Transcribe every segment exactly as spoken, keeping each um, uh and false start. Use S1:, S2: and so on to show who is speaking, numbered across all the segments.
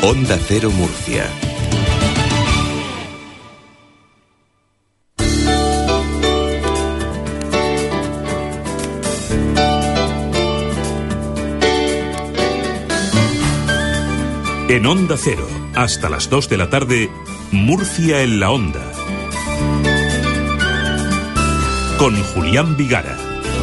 S1: Onda Cero Murcia.
S2: En Onda Cero, hasta las dos de la tarde, Murcia en la Onda. Con Julián Vigara.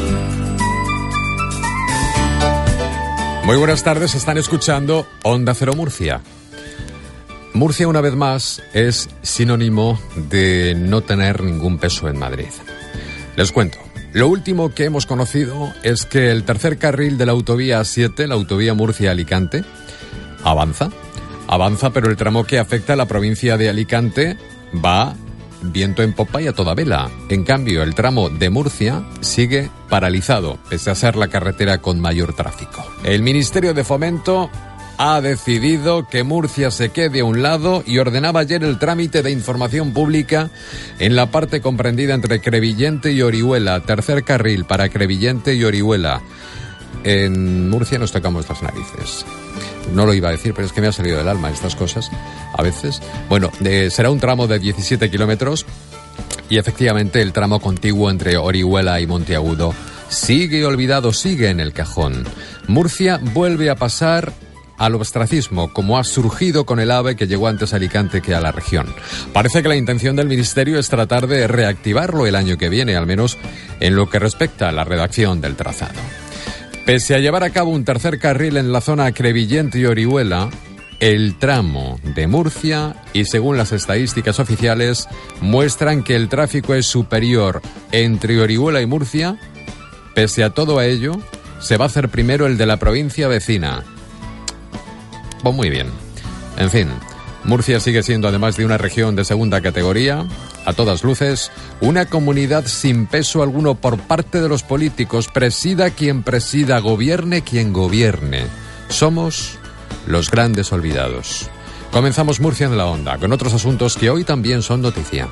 S3: Muy buenas tardes, están escuchando Onda Cero Murcia. Murcia, una vez más, es sinónimo de no tener ningún peso en Madrid. Les cuento. Lo último que hemos conocido es que el tercer carril de la autovía A siete, la autovía Murcia-Alicante, avanza. Avanza, pero el tramo que afecta a la provincia de Alicante va viento en popa y a toda vela. En cambio, el tramo de Murcia sigue paralizado, pese a ser la carretera con mayor tráfico. El Ministerio de Fomento ha decidido que Murcia se quede a un lado y ordenaba ayer el trámite de información pública en la parte comprendida entre Crevillente y Orihuela. Tercer carril para Crevillente y Orihuela. En Murcia nos tocamos las narices. No lo iba a decir, pero es que me ha salido del alma estas cosas, a veces. Bueno, eh, será un tramo de diecisiete kilómetros y efectivamente el tramo contiguo entre Orihuela y Monteagudo sigue olvidado, sigue en el cajón. Murcia vuelve a pasar al ostracismo, como ha surgido con el AVE que llegó antes a Alicante que a la región. Parece que la intención del Ministerio es tratar de reactivarlo el año que viene, al menos en lo que respecta a la redacción del trazado. Pese a llevar a cabo un tercer carril en la zona Crevillente y Orihuela, el tramo de Murcia, y según las estadísticas oficiales, muestran que el tráfico es superior entre Orihuela y Murcia. Pese a todo a ello, se va a hacer primero el de la provincia vecina. Pues muy bien. En fin, Murcia sigue siendo, además de una región de segunda categoría, a todas luces, una comunidad sin peso alguno por parte de los políticos. Presida quien presida, gobierne quien gobierne. Somos los grandes olvidados. Comenzamos Murcia en la Onda, con otros asuntos que hoy también son noticia.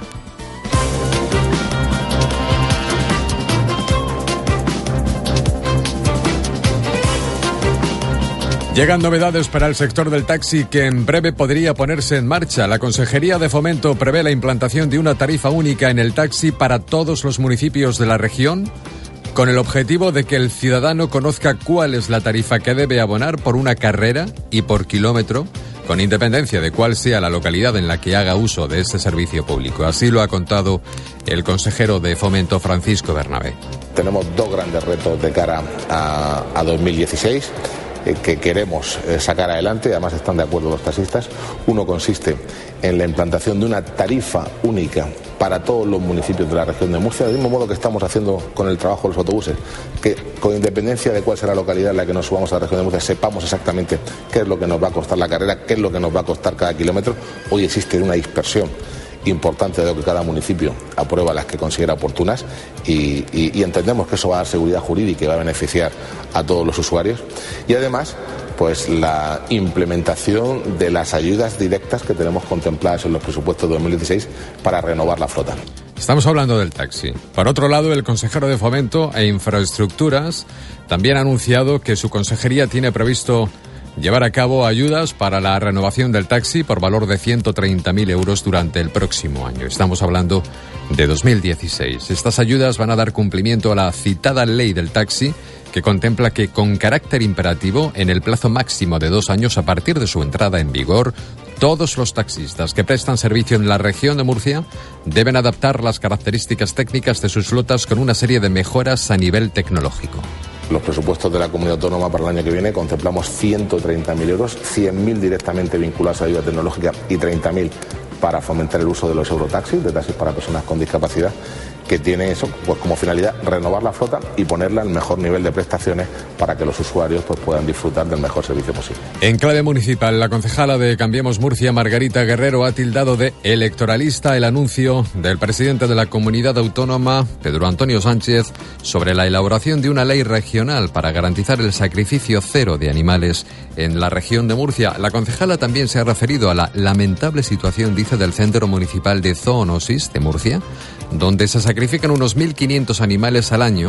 S3: Llegan novedades para el sector del taxi que en breve podría ponerse en marcha. La Consejería de Fomento prevé la implantación de una tarifa única en el taxi para todos los municipios de la región, con el objetivo de que el ciudadano conozca cuál es la tarifa que debe abonar por una carrera y por kilómetro, con independencia de cuál sea la localidad en la que haga uso de este servicio público. Así lo ha contado el consejero de Fomento, Francisco Bernabé.
S4: Tenemos dos grandes retos de cara a, a dos mil dieciséis. Que queremos sacar adelante, además están de acuerdo los taxistas. Uno consiste en la implantación de una tarifa única para todos los municipios de la región de Murcia, del mismo modo que estamos haciendo con el trabajo de los autobuses, que con independencia de cuál será la localidad en la que nos subamos a la región de Murcia, sepamos exactamente qué es lo que nos va a costar la carrera, qué es lo que nos va a costar cada kilómetro. Hoy existe una dispersión importante de lo que cada municipio aprueba las que considera oportunas y, y, y entendemos que eso va a dar seguridad jurídica y va a beneficiar a todos los usuarios. Y además, pues la implementación de las ayudas directas que tenemos contempladas en los presupuestos de dos mil dieciséis para renovar la flota.
S3: Estamos hablando del taxi. Por otro lado, el consejero de Fomento e Infraestructuras también ha anunciado que su consejería tiene previsto llevar a cabo ayudas para la renovación del taxi por valor de ciento treinta mil euros durante el próximo año. Estamos hablando de dos mil dieciséis. Estas ayudas van a dar cumplimiento a la citada ley del taxi, que contempla que, con carácter imperativo, en el plazo máximo de dos años a partir de su entrada en vigor, todos los taxistas que prestan servicio en la región de Murcia deben adaptar las características técnicas de sus flotas con una serie de mejoras a nivel tecnológico.
S4: Los presupuestos de la comunidad autónoma para el año que viene contemplamos ciento treinta mil euros, cien mil directamente vinculados a ayuda tecnológica y treinta mil para fomentar el uso de los eurotaxis, de taxis para personas con discapacidad, que tiene eso pues como finalidad renovar la flota y ponerla al mejor nivel de prestaciones para que los usuarios pues puedan disfrutar del mejor servicio posible.
S3: En clave municipal, la concejala de Cambiemos Murcia, Margarita Guerrero, ha tildado de electoralista el anuncio del presidente de la comunidad autónoma, Pedro Antonio Sánchez, sobre la elaboración de una ley regional para garantizar el sacrificio cero de animales en la región de Murcia. La concejala también se ha referido a la lamentable situación, dice, del Centro Municipal de Zoonosis de Murcia, donde se sacrifican unos mil quinientos animales al año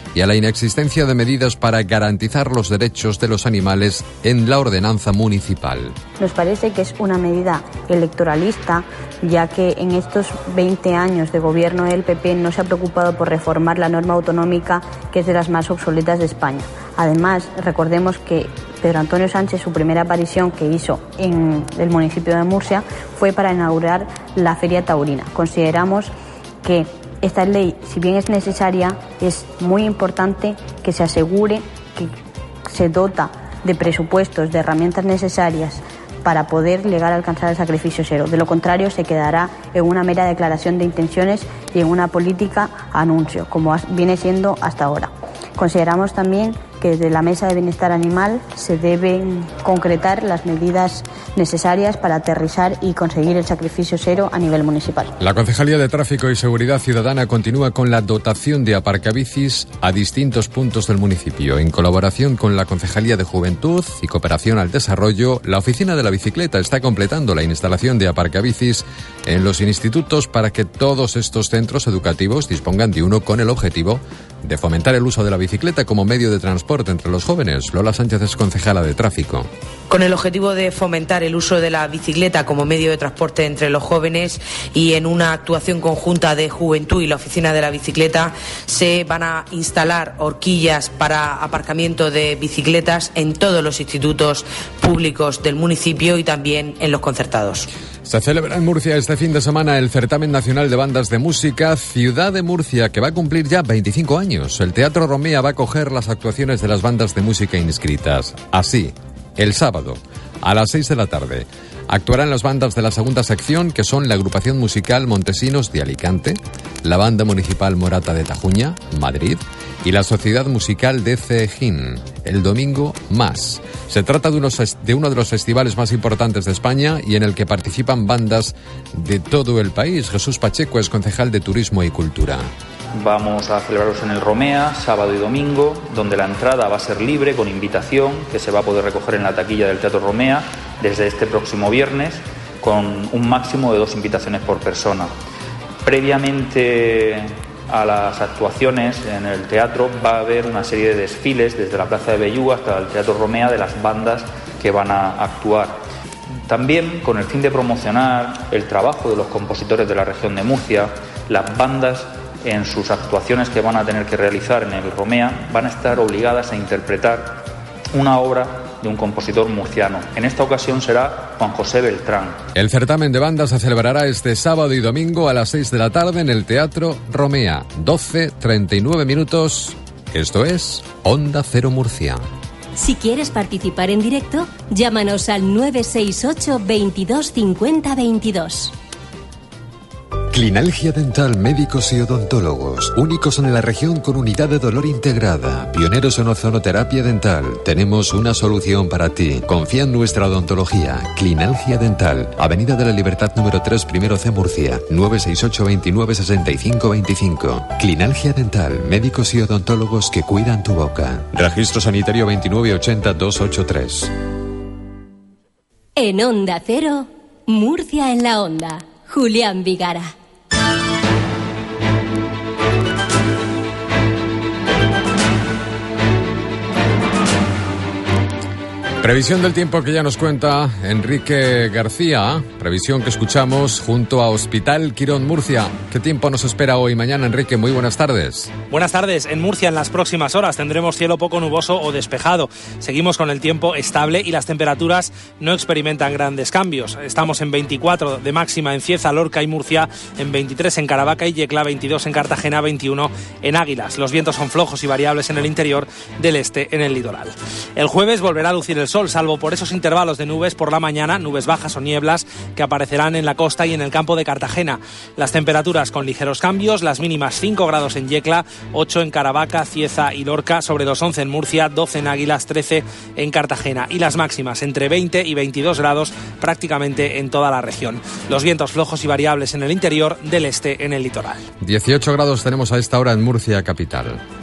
S3: y a la inexistencia de medidas para garantizar los derechos de los animales en la ordenanza municipal.
S1: Nos parece que es una medida electoralista, ya que en estos veinte años de gobierno del P P no se ha preocupado por reformar la norma autonómica, que es de las más obsoletas de España. Además, recordemos que Pedro Antonio Sánchez, su primera aparición que hizo en el municipio de Murcia fue para inaugurar la Feria Taurina. Consideramos que esta ley, si bien es necesaria, es muy importante que se asegure que se dota de presupuestos, de herramientas necesarias para poder llegar a alcanzar el sacrificio cero. De lo contrario, se quedará en una mera declaración de intenciones y en una política anuncio, como viene siendo hasta ahora. Consideramos también que desde la Mesa de Bienestar Animal se deben concretar las medidas necesarias para aterrizar y conseguir el sacrificio cero a nivel municipal.
S3: La Concejalía de Tráfico y Seguridad Ciudadana continúa con la dotación de aparcabicis a distintos puntos del municipio. En colaboración con la Concejalía de Juventud y Cooperación al Desarrollo, la Oficina de la Bicicleta está completando la instalación de aparcabicis en los institutos para que todos estos centros educativos dispongan de uno, con el objetivo de fomentar el uso de la bicicleta como medio de transporte entre los jóvenes. Lola Sánchez es concejala de Tráfico.
S5: Con el objetivo de fomentar el uso de la bicicleta como medio de transporte entre los jóvenes, y en una actuación conjunta de Juventud y la Oficina de la Bicicleta, se van a instalar horquillas para aparcamiento de bicicletas en todos los institutos públicos del municipio y también en los concertados.
S3: Se celebra en Murcia este fin de semana el Certamen Nacional de Bandas de Música Ciudad de Murcia, que va a cumplir ya veinticinco años. El Teatro Romea va a acoger las actuaciones de las bandas de música inscritas. Así, el sábado, a las seis de la tarde, actuarán las bandas de la segunda sección, que son la Agrupación Musical Montesinos de Alicante, la Banda Municipal Morata de Tajuña, Madrid, y la Sociedad Musical de Cejín. El domingo, más. Se trata de, unos, de uno de los festivales más importantes de España y en el que participan bandas de todo el país. Jesús Pacheco es concejal de Turismo y Cultura.
S6: Vamos a celebrarlos en el Romea, sábado y domingo, donde la entrada va a ser libre, con invitación, que se va a poder recoger en la taquilla del Teatro Romea desde este próximo viernes, con un máximo de dos invitaciones por persona. Previamente a las actuaciones en el teatro va a haber una serie de desfiles desde la Plaza de Belluga hasta el Teatro Romea de las bandas que van a actuar. También con el fin de promocionar el trabajo de los compositores de la región de Murcia, las bandas en sus actuaciones que van a tener que realizar en el Romea van a estar obligadas a interpretar una obra de un compositor murciano. En esta ocasión será Juan José Beltrán.
S3: El certamen de bandas se celebrará este sábado y domingo a las seis de la tarde en el Teatro Romea. doce treinta y nueve minutos. Esto es Onda Cero Murcia.
S7: Si quieres participar en directo, llámanos al nueve seis ocho veintidós cincuenta veintidós.
S8: Clinalgia Dental, médicos y odontólogos, únicos en la región con unidad de dolor integrada, pioneros en ozonoterapia dental. Tenemos una solución para ti. Confía en nuestra odontología. Clinalgia Dental, Avenida de la Libertad número tres, primero C, Murcia, nueve seis ocho veintinueve sesenta y cinco veinticinco. Clinalgia Dental, médicos y odontólogos que cuidan tu boca. Registro sanitario veintinueve ochenta doscientos ochenta y tres.
S7: En Onda Cero, Murcia en la Onda. Julián Vigara.
S3: Previsión del tiempo que ya nos cuenta Enrique García, previsión que escuchamos junto a Hospital Quirón Murcia. ¿Qué tiempo nos espera hoy y mañana, Enrique? Muy buenas tardes.
S9: Buenas tardes. En Murcia en las próximas horas tendremos cielo poco nuboso o despejado. Seguimos con el tiempo estable y las temperaturas no experimentan grandes cambios. Estamos en veinticuatro de máxima en Cieza, Lorca y Murcia, en veintitrés en Caravaca y Yecla, veintidós en Cartagena, veintiuno en Águilas. Los vientos son flojos y variables en el interior, del este en el litoral. El jueves volverá a lucir el sol, salvo por esos intervalos de nubes por la mañana, nubes bajas o nieblas que aparecerán en la costa y en el campo de Cartagena. Las temperaturas con ligeros cambios, las mínimas cinco grados en Yecla, ocho en Caravaca, Cieza y Lorca, sobre los once en Murcia, doce en Águilas, trece en Cartagena, y las máximas entre veinte y veintidós grados prácticamente en toda la región. Los vientos flojos y variables en el interior, del este en el litoral.
S3: dieciocho grados tenemos a esta hora en Murcia capital.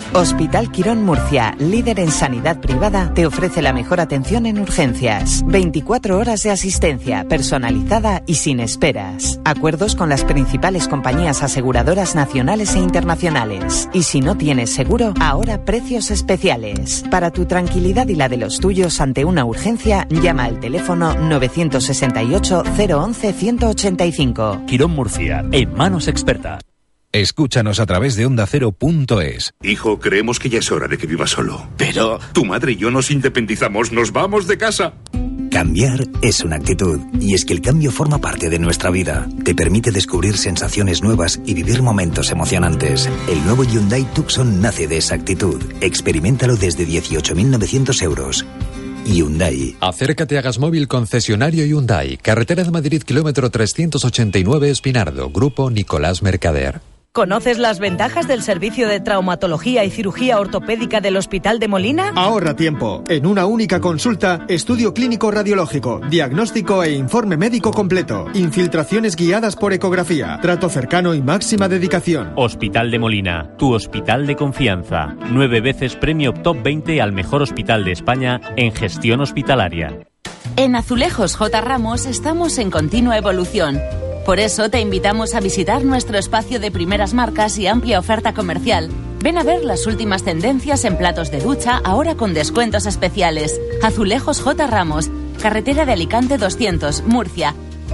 S10: Hospital Quirón Murcia, líder en sanidad privada, te ofrece la mejor atención en urgencias. veinticuatro horas de asistencia, personalizada y sin esperas. Acuerdos con las principales compañías aseguradoras nacionales e internacionales. Y si no tienes seguro, ahora precios especiales. Para tu tranquilidad y la de los tuyos ante una urgencia, llama al teléfono nueve seis ocho, cero once, ciento ochenta y cinco.
S11: Quirón Murcia, en manos expertas. Escúchanos a través de onda cero punto es.
S12: Hijo, creemos que ya es hora de que vivas solo. Pero tu madre y yo nos independizamos, nos vamos de casa.
S13: Cambiar es una actitud, y es que el cambio forma parte de nuestra vida. Te permite descubrir sensaciones nuevas y vivir momentos emocionantes. El nuevo Hyundai Tucson nace de esa actitud. Experiméntalo desde dieciocho mil novecientos euros. Hyundai.
S3: Acércate a Gasmóvil concesionario Hyundai. Carretera de Madrid, kilómetro trescientos ochenta y nueve, Espinardo. Grupo Nicolás Mercader.
S14: ¿Conoces las ventajas del servicio de traumatología y cirugía ortopédica del Hospital de Molina?
S15: Ahorra tiempo. En una única consulta, estudio clínico radiológico, diagnóstico e informe médico completo, infiltraciones guiadas por ecografía, trato cercano y máxima dedicación.
S16: Hospital de Molina, tu hospital de confianza. Nueve veces premio Top veinte al mejor hospital de España en gestión hospitalaria.
S17: En Azulejos J. Ramos estamos en continua evolución. Por eso te invitamos a visitar nuestro espacio de primeras marcas y amplia oferta comercial. Ven a ver las últimas tendencias en platos de ducha, ahora con descuentos especiales. Azulejos J. Ramos, carretera de Alicante doscientos, Murcia.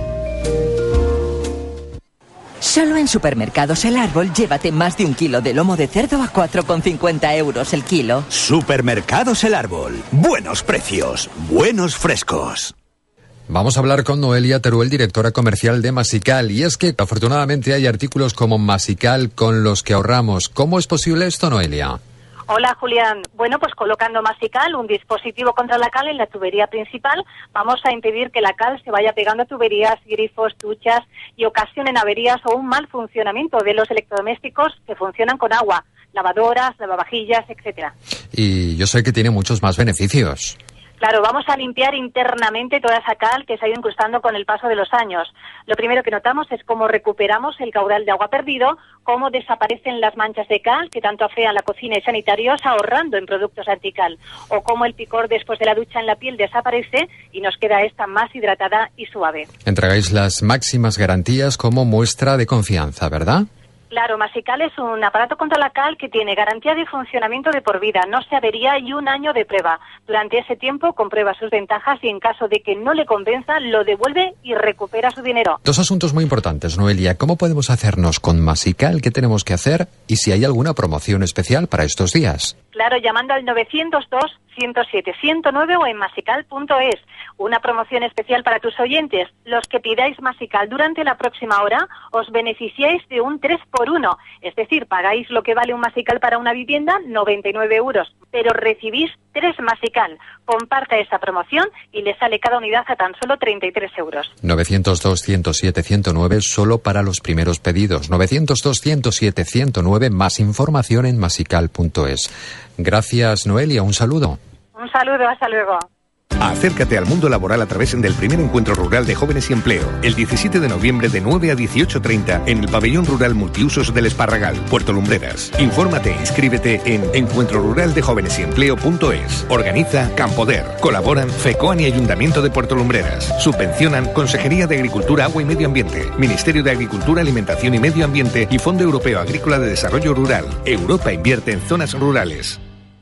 S18: Solo en Supermercados El Árbol llévate más de un kilo de lomo de cerdo a cuatro con cincuenta euros el kilo.
S19: Supermercados El Árbol. Buenos precios, buenos frescos.
S3: Vamos a hablar con Noelia Teruel, directora comercial de Masical. Y es que afortunadamente hay artículos como Masical con los que ahorramos. ¿Cómo es posible esto, Noelia?
S20: Hola, Julián. Bueno, pues colocando Masical, un dispositivo contra la cal en la tubería principal, vamos a impedir que la cal se vaya pegando a tuberías, grifos, duchas y ocasionen averías o un mal funcionamiento de los electrodomésticos que funcionan con agua, lavadoras, lavavajillas, etcétera.
S3: Y yo sé que tiene muchos más beneficios.
S20: Claro, vamos a limpiar internamente toda esa cal que se ha ido incrustando con el paso de los años. Lo primero que notamos es cómo recuperamos el caudal de agua perdido, cómo desaparecen las manchas de cal que tanto afean la cocina y sanitarios ahorrando en productos antical, o cómo el picor después de la ducha en la piel desaparece y nos queda esta más hidratada y suave.
S3: Entregáis las máximas garantías como muestra de confianza, ¿verdad?
S20: Claro, Masical es un aparato contra la cal que tiene garantía de funcionamiento de por vida, no se avería y un año de prueba. Durante ese tiempo comprueba sus ventajas y en caso de que no le convenza, lo devuelve y recupera su dinero.
S3: Dos asuntos muy importantes, Noelia. ¿Cómo podemos hacernos con Masical? ¿Qué tenemos que hacer? Y si hay alguna promoción especial para estos días.
S20: Claro, llamando al novecientos dos, ciento siete, ciento nueve o en masical punto es. Una promoción especial para tus oyentes. Los que pidáis Masical durante la próxima hora os beneficiáis de un tres por uno. Es decir, pagáis lo que vale un Masical para una vivienda, noventa y nueve euros. Pero recibís tres Masical. Comparta esa promoción y le sale cada unidad a tan solo treinta y tres euros.
S3: novecientos dos, ciento siete, ciento nueve solo para los primeros pedidos. novecientos dos, ciento siete, ciento nueve. Más información en masical punto es. Gracias, Noelia. Un saludo.
S20: Un saludo. Hasta luego.
S19: Acércate al mundo laboral a través del primer encuentro rural de jóvenes y empleo, el diecisiete de noviembre de nueve a dieciocho treinta en el pabellón rural multiusos del Esparragal, Puerto Lumbreras. Infórmate e inscríbete en encuentro rural de jóvenes y empleo punto es. Organiza Campoder. Colaboran FECOAN y Ayuntamiento de Puerto Lumbreras. Subvencionan Consejería de Agricultura, Agua y Medio Ambiente, Ministerio de Agricultura, Alimentación y Medio Ambiente y Fondo Europeo Agrícola de Desarrollo Rural. Europa invierte en zonas rurales.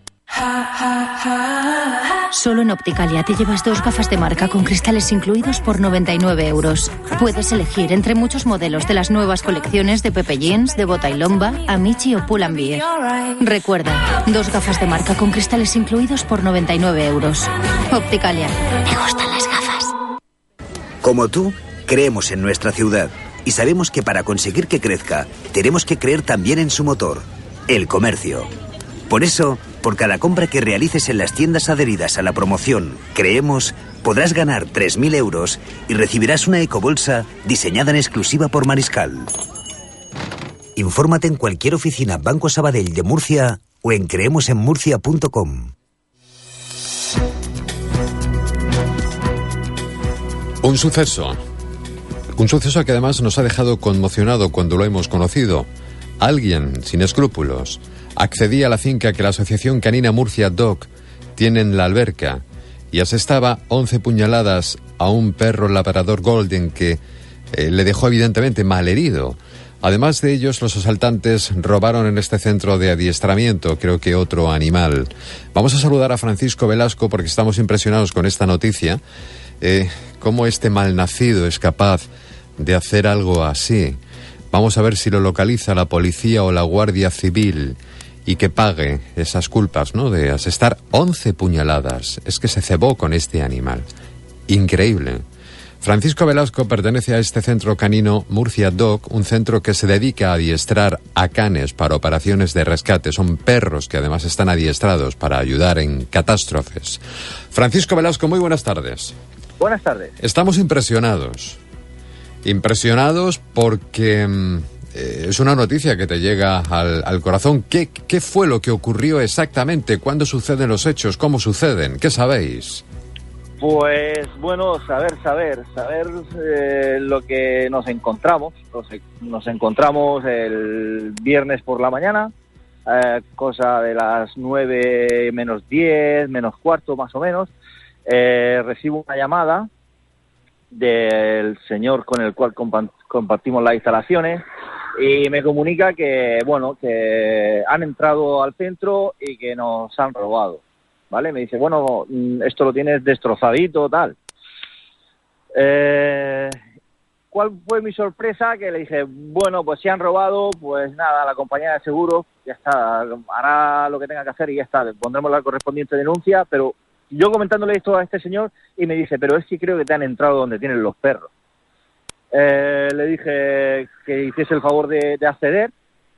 S21: Solo en Opticalia te llevas dos gafas de marca con cristales incluidos por noventa y nueve euros. Puedes elegir entre muchos modelos de las nuevas colecciones de Pepe Jeans, de Bota y Lomba, Amici o Pull&Bear. Recuerda, dos gafas de marca con cristales incluidos por noventa y nueve euros. Opticalia. Me gustan las gafas.
S13: Como tú, creemos en nuestra ciudad y sabemos que para conseguir que crezca, tenemos que creer también en su motor, el comercio. Por eso, por cada compra que realices en las tiendas adheridas a la promoción Creemos, podrás ganar tres mil euros y recibirás una ecobolsa diseñada en exclusiva por Mariscal. Infórmate en cualquier oficina Banco Sabadell de Murcia o en creemos en murcia punto com.
S3: Un suceso. Un suceso que además nos ha dejado conmocionado cuando lo hemos conocido. Alguien sin escrúpulos accedí a la finca que la Asociación Canina Murcia Dog tiene en la alberca y asestaba once puñaladas a un perro labrador golden que eh, le dejó evidentemente malherido. Además de ellos, los asaltantes robaron en este centro de adiestramiento, creo que otro animal. Vamos a saludar a Francisco Velasco porque estamos impresionados con esta noticia. Eh, cómo este malnacido es capaz de hacer algo así. Vamos a ver si lo localiza la policía o la Guardia Civil y que pague esas culpas, ¿no?, de asestar once puñaladas. Es que se cebó con este animal. Increíble. Francisco Velasco pertenece a este centro canino Murcia Dog, un centro que se dedica a adiestrar a canes para operaciones de rescate. Son perros que además están adiestrados para ayudar en catástrofes. Francisco Velasco, muy buenas tardes.
S2: Buenas tardes.
S3: Estamos impresionados. Impresionados porque eh, es una noticia que te llega al, al corazón. ¿Qué, ¿Qué fue lo que ocurrió exactamente? ¿Cuándo suceden los hechos? ¿Cómo suceden? ¿Qué sabéis?
S2: Pues bueno, saber, saber, saber eh, lo que nos encontramos. Nos, nos encontramos el viernes por la mañana, eh, cosa de las nueve menos diez, menos cuarto más o menos. Eh, recibo una llamada del señor con el cual compa- compartimos las instalaciones y me comunica que, bueno, que han entrado al centro y que nos han robado. ¿Vale? Me dice, bueno, esto lo tienes destrozadito, tal. Eh, ¿Cuál fue mi sorpresa? Que le dije, bueno, pues si han robado, pues nada, la compañía de seguros ya está, hará lo que tenga que hacer y ya está, pondremos la correspondiente denuncia, pero yo comentándole esto a este señor y me dice, pero es que creo que te han entrado donde tienen los perros. Eh, le dije que hiciese el favor de, de acceder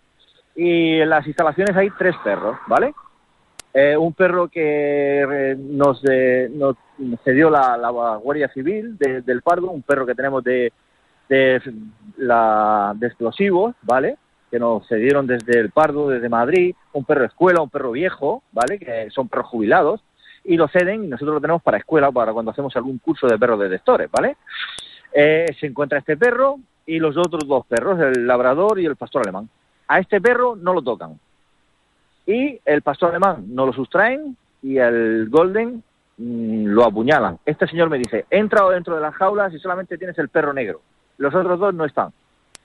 S2: y en las instalaciones hay tres perros, ¿vale? Eh, un perro que eh, nos, eh, nos cedió la, la Guardia Civil de, del Pardo, un perro que tenemos de, de, la, de explosivos, ¿vale? Que nos cedieron desde el Pardo, desde Madrid, un perro escuela, un perro viejo, ¿vale? Que son perros jubilados, y lo ceden y nosotros lo tenemos para escuela, para cuando hacemos algún curso de perros detectores, ¿vale? Eh, se encuentra este perro y los otros dos perros, el labrador y el pastor alemán. A este perro no lo tocan. Y el pastor alemán no lo sustraen y el golden mmm, lo apuñalan. Este señor me dice, he entrado dentro de las jaulas y solamente tienes el perro negro. Los otros dos no están.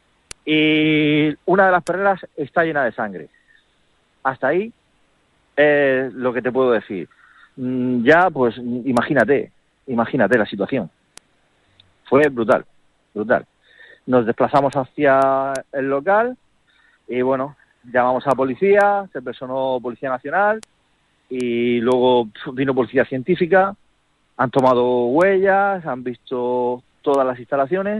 S2: Y una de las perreras está llena de sangre. Hasta ahí es lo que te puedo decir. Mm, ya, pues, imagínate, imagínate la situación. Fue brutal, brutal. Nos desplazamos hacia el local y, bueno, llamamos a policía, se personó Policía Nacional y luego vino Policía Científica, han tomado huellas, han visto todas las instalaciones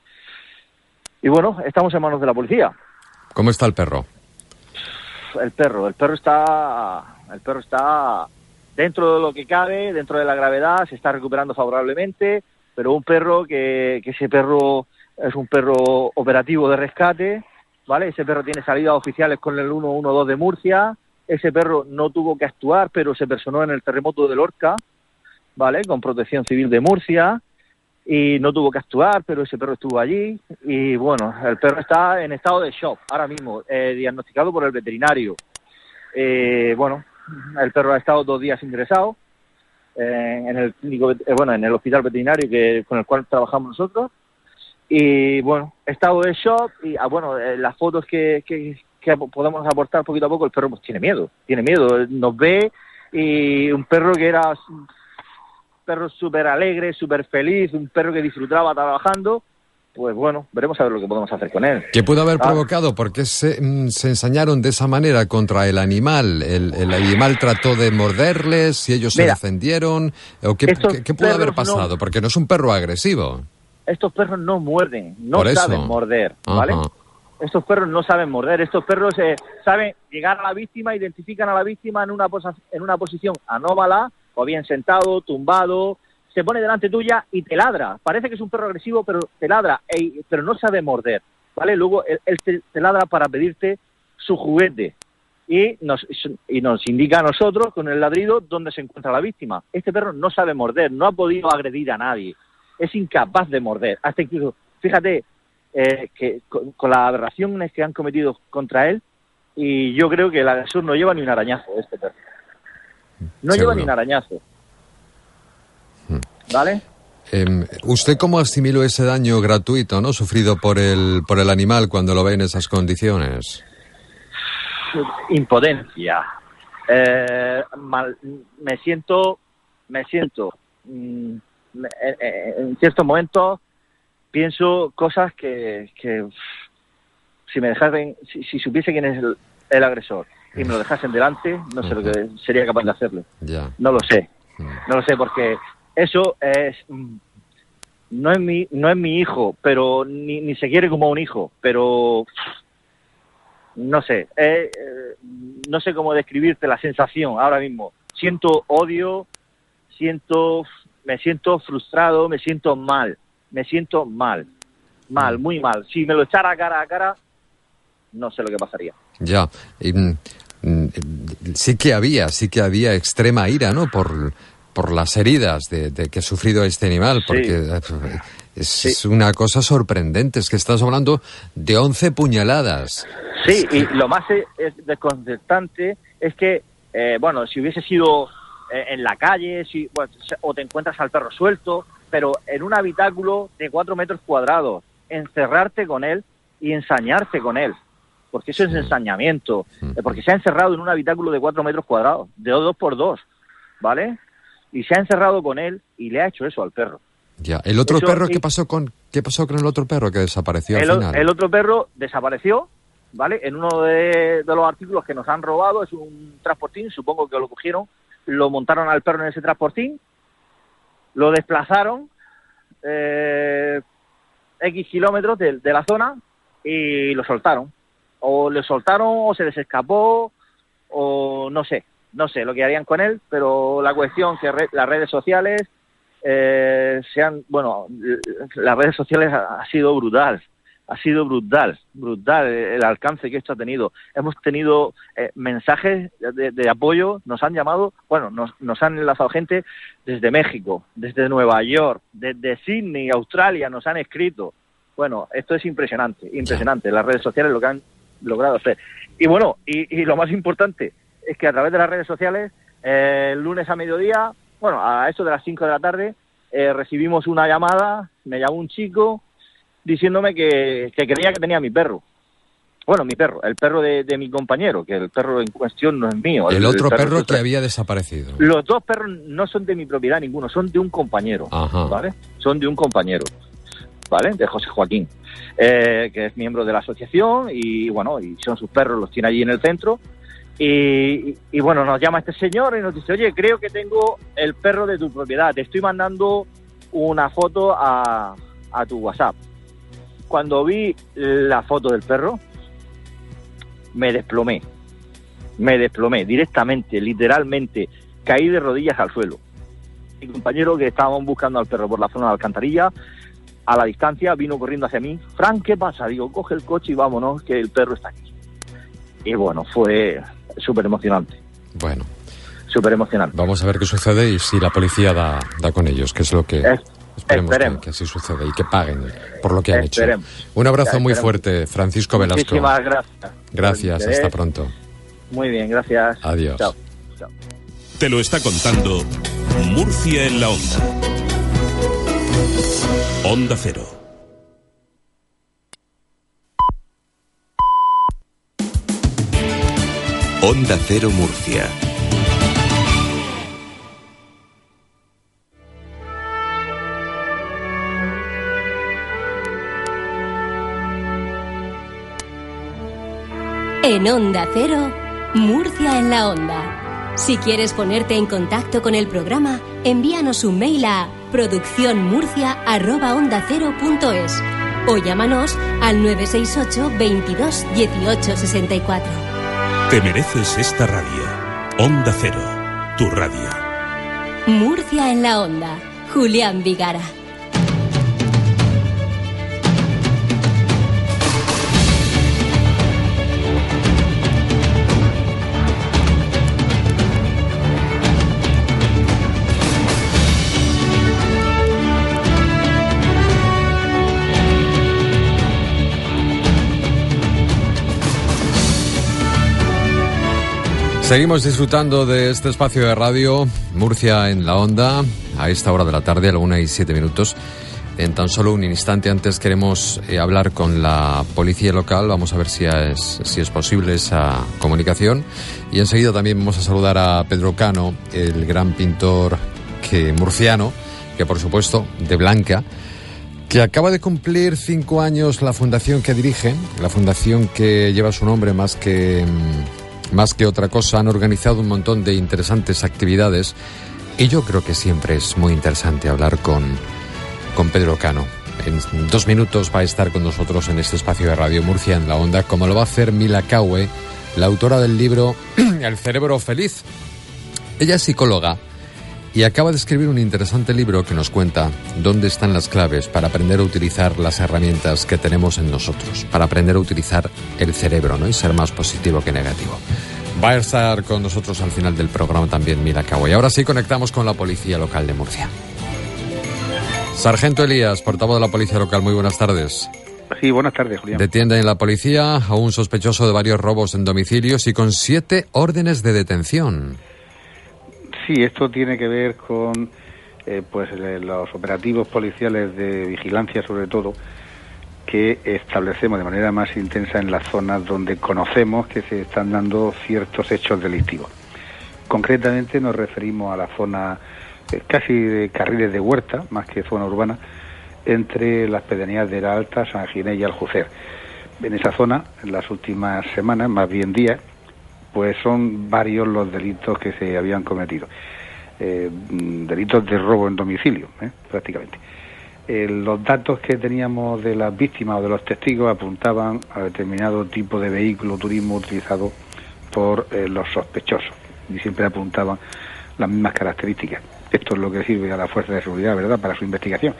S2: y bueno, estamos en manos de la policía.
S3: ¿Cómo está el perro?
S2: El perro, el perro está, el perro está dentro de lo que cabe, dentro de la gravedad, se está recuperando favorablemente, pero un perro que, que ese perro es un perro operativo de rescate. ¿Vale? Ese perro tiene salidas oficiales con el uno uno dos de Murcia. Ese perro no tuvo que actuar, pero se personó en el terremoto de Lorca, ¿vale? Con Protección Civil de Murcia. Y no tuvo que actuar, pero ese perro estuvo allí. Y bueno, el perro está en estado de shock ahora mismo, eh, diagnosticado por el veterinario. Eh, bueno, el perro ha estado dos días ingresado eh, en el clínico, eh, bueno, en el hospital veterinario que con el cual trabajamos nosotros. Y bueno, estado de shock y ah, bueno, eh, las fotos que, que, que podemos aportar poquito a poco, el perro pues tiene miedo, tiene miedo, nos ve y un perro que era un perro súper alegre, súper feliz, un perro que disfrutaba trabajando, pues bueno, veremos a ver lo que podemos hacer con él.
S3: ¿Qué pudo haber
S2: ah.
S3: provocado? ¿Por qué se, mm, se ensañaron de esa manera contra el animal? ¿El, el animal trató de morderles? ¿Si ellos
S2: Mira,
S3: se defendieron? ¿O qué, qué, qué pudo haber pasado? No, porque no es un perro agresivo.
S2: Estos perros no muerden, no saben morder, ¿vale? Ajá. Estos perros no saben morder, estos perros eh, saben llegar a la víctima, identifican a la víctima en una, posa- en una posición anómala, o bien sentado, tumbado, se pone delante tuya y te ladra. Parece que es un perro agresivo, pero te ladra, ey, pero no sabe morder, ¿vale? Luego él, él te, te ladra para pedirte su juguete y nos, y nos indica a nosotros, con el ladrido, dónde se encuentra la víctima. Este perro no sabe morder, no ha podido agredir a nadie. Es incapaz de morder. Hasta incluso, fíjate, eh, que con, con las aberraciones que han cometido contra él, y yo creo que el agresor no lleva ni un arañazo, este perro. No
S3: Seguro.
S2: lleva ni un arañazo. ¿Vale?
S3: Eh, ¿Usted cómo asimiló ese daño gratuito, no, sufrido por el por el animal cuando lo ve en esas condiciones?
S2: Impotencia. Eh, mal, me siento, me siento, mm, me, eh, en ciertos momentos pienso cosas que, que si me dejasen, si, si supiese quién es el, el agresor y me lo dejasen delante, no sé lo que sería capaz de hacerle.
S3: Ya.
S2: No lo sé, no lo sé porque eso es, no es mi, no es mi hijo, pero ni, ni se quiere como un hijo, pero no sé, eh, eh, no sé cómo describirte la sensación ahora mismo. Siento odio, siento, me siento frustrado, me siento mal, me siento mal, mal, muy mal. Si me lo echara cara a cara, no sé lo que pasaría.
S3: Ya, y, mm, mm, sí que había, sí que había extrema ira, ¿no? Por, por las heridas de, de que ha sufrido este animal, porque sí. es, sí. es una cosa sorprendente, es que estás hablando de once puñaladas.
S2: Sí, y lo más desconcertante es que, eh, bueno, si hubiese sido eh, en la calle, si, bueno, o te encuentras al perro suelto, pero en un habitáculo de cuatro metros cuadrados, encerrarte con él y ensañarte con él, porque eso es ensañamiento, eh, porque se ha encerrado en un habitáculo de cuatro metros cuadrados, de dos por dos, ¿vale? Y se ha encerrado con él y le ha hecho eso al perro.
S3: Ya, el otro
S2: eso,
S3: perro,
S2: y,
S3: ¿qué pasó con qué pasó con el otro perro que desapareció al
S2: el,
S3: final?
S2: El otro perro desapareció, ¿vale? En uno de, de los artículos que nos han robado, es un transportín, supongo que lo cogieron, lo montaron al perro en ese transportín, lo desplazaron eh, X kilómetros de, de la zona y lo soltaron. O le soltaron o se les escapó o no sé, no sé lo que harían con él, pero la cuestión que re, las redes sociales eh, sean, bueno, las redes sociales ha, ha sido brutal. Ha sido brutal, brutal el alcance que esto ha tenido. Hemos tenido eh, mensajes de, de apoyo, nos han llamado, bueno, nos, nos han enlazado gente desde México, desde Nueva York, desde Sydney, Australia, nos han escrito. Bueno, esto es impresionante, impresionante, las redes sociales lo que han logrado hacer. Y bueno, y, y lo más importante es que a través de las redes sociales, eh, el lunes a mediodía, bueno, a eso de las cinco de la tarde, eh, recibimos una llamada, me llamó un chico diciéndome que, que creía que tenía mi perro. Bueno, mi perro, el perro de, de mi compañero, que el perro en cuestión no es mío.
S3: El, el otro el perro, perro que
S2: es...
S3: había desaparecido.
S2: Los dos perros no son de mi propiedad ninguno, son de un compañero,
S3: Ajá.
S2: ¿vale? Son de un compañero, ¿vale? De José Joaquín, eh, que es miembro de la asociación y, bueno, y son sus perros, los tiene allí en el centro. Y, y, y bueno, nos llama este señor y nos dice, oye, creo que tengo el perro de tu propiedad, te estoy mandando una foto a, a tu WhatsApp. Cuando vi la foto del perro, me desplomé, me desplomé directamente, literalmente, caí de rodillas al suelo. Mi compañero, que estábamos buscando al perro por la zona de Alcantarilla, a la distancia, vino corriendo hacia mí. Fran, ¿qué pasa? Digo, coge el coche y vámonos, que el perro está aquí. Y bueno, fue súper emocionante.
S3: Bueno.
S2: Súper emocionante.
S3: Vamos a ver qué sucede y si la policía da, da con ellos, que es lo que... Es... Esperemos que, que así suceda y que paguen por lo que han Esperemos. hecho. Un abrazo muy fuerte, Francisco Velasco.
S2: Muchísimas gracias.
S3: Gracias, hasta pronto.
S2: Muy bien, gracias.
S3: Adiós.
S2: Chao. Chao.
S4: Te lo está contando Murcia en la Onda. Onda Cero.
S8: Onda Cero Murcia.
S7: En Onda Cero, Murcia en la Onda. Si quieres ponerte en contacto con el programa, envíanos un mail a producciónmurcia arroba onda cero punto es o llámanos al nueve seis ocho veintidós dieciocho sesenta y cuatro.
S4: Te mereces esta radio. Onda Cero, tu radio.
S7: Murcia en la Onda. Julián Vigara.
S3: Seguimos disfrutando de este espacio de radio, Murcia en la Onda, a esta hora de la tarde, a la una y siete minutos. En tan solo un instante antes queremos eh, hablar con la policía local. Vamos a ver si es, si es posible esa comunicación. Y enseguida también vamos a saludar a Pedro Cano, el gran pintor que murciano, que por supuesto de Blanca, que acaba de cumplir cinco años la fundación que dirige, la fundación que lleva su nombre más que, más que otra cosa. Han organizado un montón de interesantes actividades y yo creo que siempre es muy interesante hablar con, con Pedro Cano. En dos minutos va a estar con nosotros en este espacio de Radio Murcia en la Onda, como lo va a hacer Mila Caue, la autora del libro El cerebro feliz. Ella es psicóloga y acaba de escribir un interesante libro que nos cuenta dónde están las claves para aprender a utilizar las herramientas que tenemos en nosotros, para aprender a utilizar el cerebro, ¿no? Y ser más positivo que negativo. Va a estar con nosotros al final del programa también Mila Caue. Y ahora sí conectamos con la policía local de Murcia. Sargento Elías, portavoz de la policía local, muy buenas tardes.
S1: Sí, buenas tardes, Julián.
S3: Detiene en la policía a un sospechoso de varios robos en domicilios y con siete órdenes de detención.
S1: Sí, esto tiene que ver con eh, pues los operativos policiales de vigilancia, sobre todo, que establecemos de manera más intensa en las zonas donde conocemos que se están dando ciertos hechos delictivos. Concretamente nos referimos a la zona eh, casi de carriles de huerta, más que zona urbana, entre las pedanías de La Alta, San Ginés y Aljucer. En esa zona, en las últimas semanas, más bien días, pues son varios los delitos que se habían cometido. Eh, delitos de robo en domicilio, ¿eh? prácticamente. Eh, los datos que teníamos de las víctimas o de los testigos apuntaban a determinado tipo de vehículo turismo utilizado por eh, los sospechosos y siempre apuntaban las mismas características. Esto es lo que sirve a la fuerza de seguridad, ¿verdad?, para su investigación.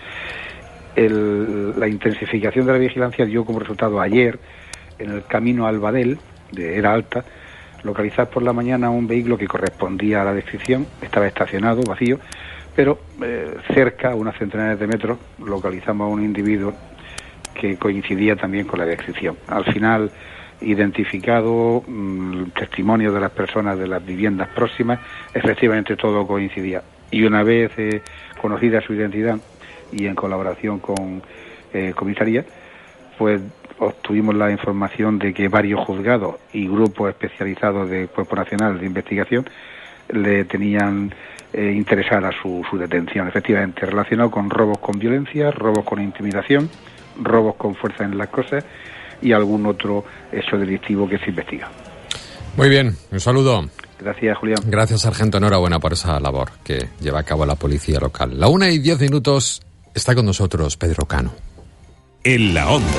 S1: El, la intensificación de la vigilancia dio como resultado ayer, en el camino a Albadel, de Era Alta, localizar por la mañana un vehículo que correspondía a la descripción, estaba estacionado, vacío, pero eh, cerca, a unas centenares de metros, localizamos a un individuo que coincidía también con la descripción. Al final, identificado, mmm, testimonio de las personas de las viviendas próximas, efectivamente todo coincidía. Y una vez eh, conocida su identidad y en colaboración con eh, comisaría, pues obtuvimos la información de que varios juzgados y grupos especializados de Cuerpo Nacional de Investigación le tenían eh, interesada su, su detención, efectivamente, relacionado con robos con violencia, robos con intimidación, robos con fuerza en las cosas y algún otro hecho delictivo que se investiga.
S3: Muy bien, un saludo.
S1: Gracias, Julián.
S3: Gracias, sargento. Enhorabuena por esa labor que lleva a cabo la policía local. La una y diez minutos está con nosotros Pedro Cano.
S4: En la Onda.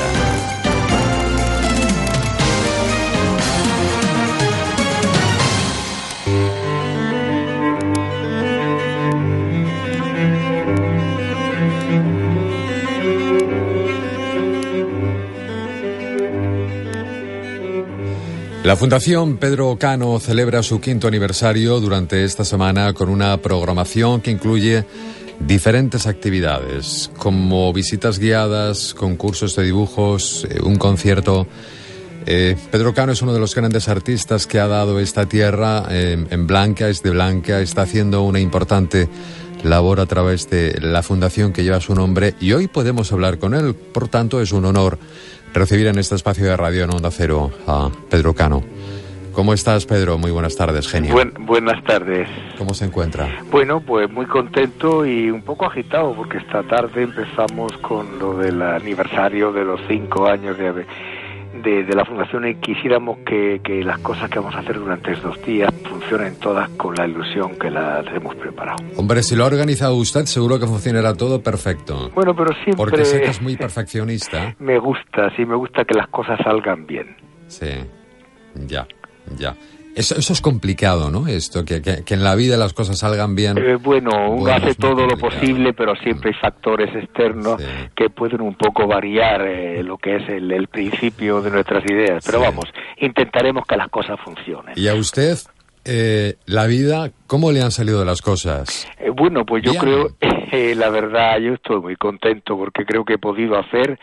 S3: La Fundación Pedro Cano celebra su quinto aniversario durante esta semana con una programación que incluye diferentes actividades, como visitas guiadas, concursos de dibujos, eh, un concierto. Eh, Pedro Cano es uno de los grandes artistas que ha dado esta tierra eh, en Blanca, es de Blanca, está haciendo una importante labor a través de la fundación que lleva su nombre y hoy podemos hablar con él. Por tanto, es un honor recibir en este espacio de radio en Onda Cero a Pedro Cano. ¿Cómo estás, Pedro? Muy buenas tardes, genio.
S22: Buen, buenas tardes.
S3: ¿Cómo se encuentra?
S22: Bueno, pues muy contento y un poco agitado porque esta tarde empezamos con lo del aniversario de los cinco años de, de, de la Fundación y quisiéramos que, que las cosas que vamos a hacer durante estos días funcionen todas con la ilusión que las hemos preparado.
S3: Hombre, si lo ha organizado usted, seguro que funcionará todo perfecto.
S22: Bueno, pero siempre...
S3: Porque sé que es muy perfeccionista.
S22: Me gusta, sí, me gusta que las cosas salgan bien.
S3: Sí, ya, ya. Eso, eso es complicado, ¿no? Esto, que, que, que en la vida las cosas salgan bien.
S22: Eh, bueno, uno bueno, hace todo lo posible, pero siempre hay factores externos sí. que pueden un poco variar eh, lo que es el, el principio de nuestras ideas. Pero sí. vamos, intentaremos que las cosas funcionen.
S3: ¿Y a usted, eh, la vida, cómo le han salido las cosas?
S22: Eh, bueno, pues yo bien. creo, eh, la verdad, yo estoy muy contento porque creo que he podido hacer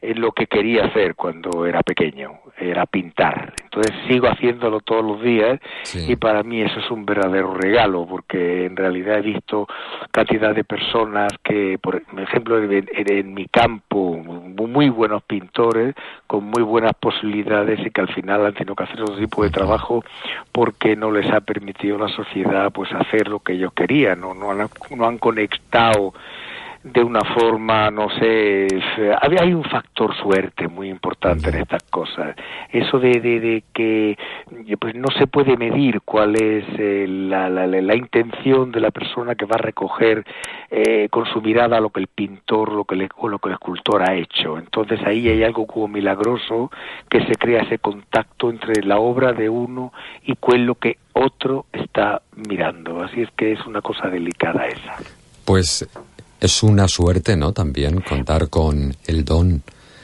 S22: en lo que quería hacer cuando era pequeño, era pintar. Entonces sigo haciéndolo todos los días, sí. Y para mí eso es un verdadero regalo, porque en realidad he visto cantidad de personas que, por ejemplo, en, en mi campo, muy buenos pintores, con muy buenas posibilidades, y que al final han tenido que hacer otro tipo de trabajo porque no les ha permitido la sociedad pues hacer lo que ellos querían, no, no, han, no han conectado de una forma, no sé, hay un factor suerte muy importante en estas cosas. Eso de, de, de que pues no se puede medir cuál es eh, la, la, la intención de la persona que va a recoger eh, con su mirada lo que el pintor lo que le, o lo que el escultor ha hecho. Entonces ahí hay algo como milagroso, que se crea ese contacto entre la obra de uno y lo que otro está mirando. Así es que es una cosa delicada esa.
S3: Pues es una suerte, ¿no?, también contar con el don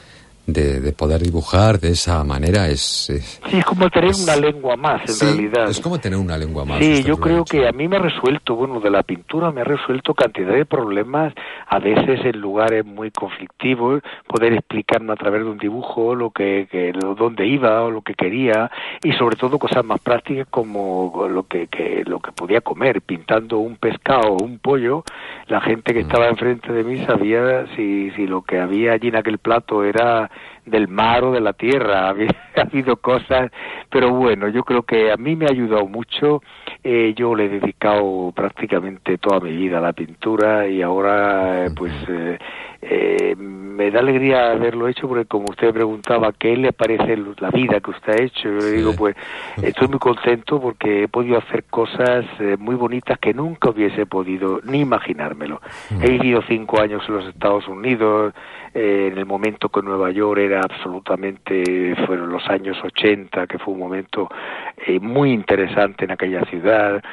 S3: de, de poder dibujar de esa manera. Es, es
S22: sí, es como tener es, una lengua más, en
S3: sí,
S22: realidad.
S3: Es como tener una lengua más.
S22: Sí, yo creo que a mí me ha resuelto, bueno, de la pintura me ha resuelto cantidad de problemas, a veces en lugares muy conflictivos, poder explicarme a través de un dibujo lo que, que dónde iba o lo que quería, y sobre todo cosas más prácticas como lo que, que lo que podía comer, pintando un pescado o un pollo. La gente que estaba enfrente de mí sabía si, si lo que había allí en aquel plato era del mar o de la tierra. Había ha habido cosas, pero bueno, yo creo que a mí me ha ayudado mucho. Eh, yo le he dedicado prácticamente toda mi vida a la pintura, y ahora pues eh, eh, me da alegría haberlo hecho, porque como usted preguntaba, ¿qué le parece la vida que usted ha hecho? Yo le digo, pues estoy muy contento porque he podido hacer cosas eh, muy bonitas que nunca hubiese podido ni imaginármelo. He vivido cinco años en los Estados Unidos, eh, en el momento que Nueva York era absolutamente, fueron los años ochenta, que fue un momento eh, muy interesante en aquella ciudad.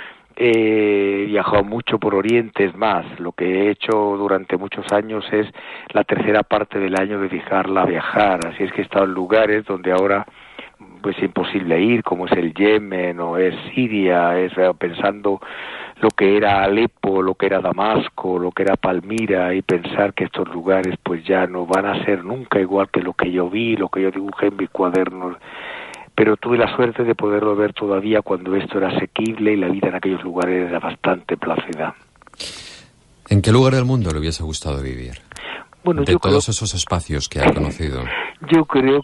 S22: He viajado mucho por Oriente, es más, lo que he hecho durante muchos años es la tercera parte del año dedicarla a viajar, así es que he estado en lugares donde ahora pues es imposible ir, como es el Yemen o es Siria, es pensando lo que era Alepo, lo que era Damasco, lo que era Palmira, y pensar que estos lugares pues ya no van a ser nunca igual que lo que yo vi, lo que yo dibujé en mis cuadernos. Pero tuve la suerte de poderlo ver todavía cuando esto era asequible y la vida en aquellos lugares era bastante plácida.
S3: ¿En qué lugar del mundo le hubiese gustado vivir?
S22: Bueno,
S3: de
S22: yo
S3: todos
S22: creo,
S3: esos espacios que ha conocido.
S22: Yo creo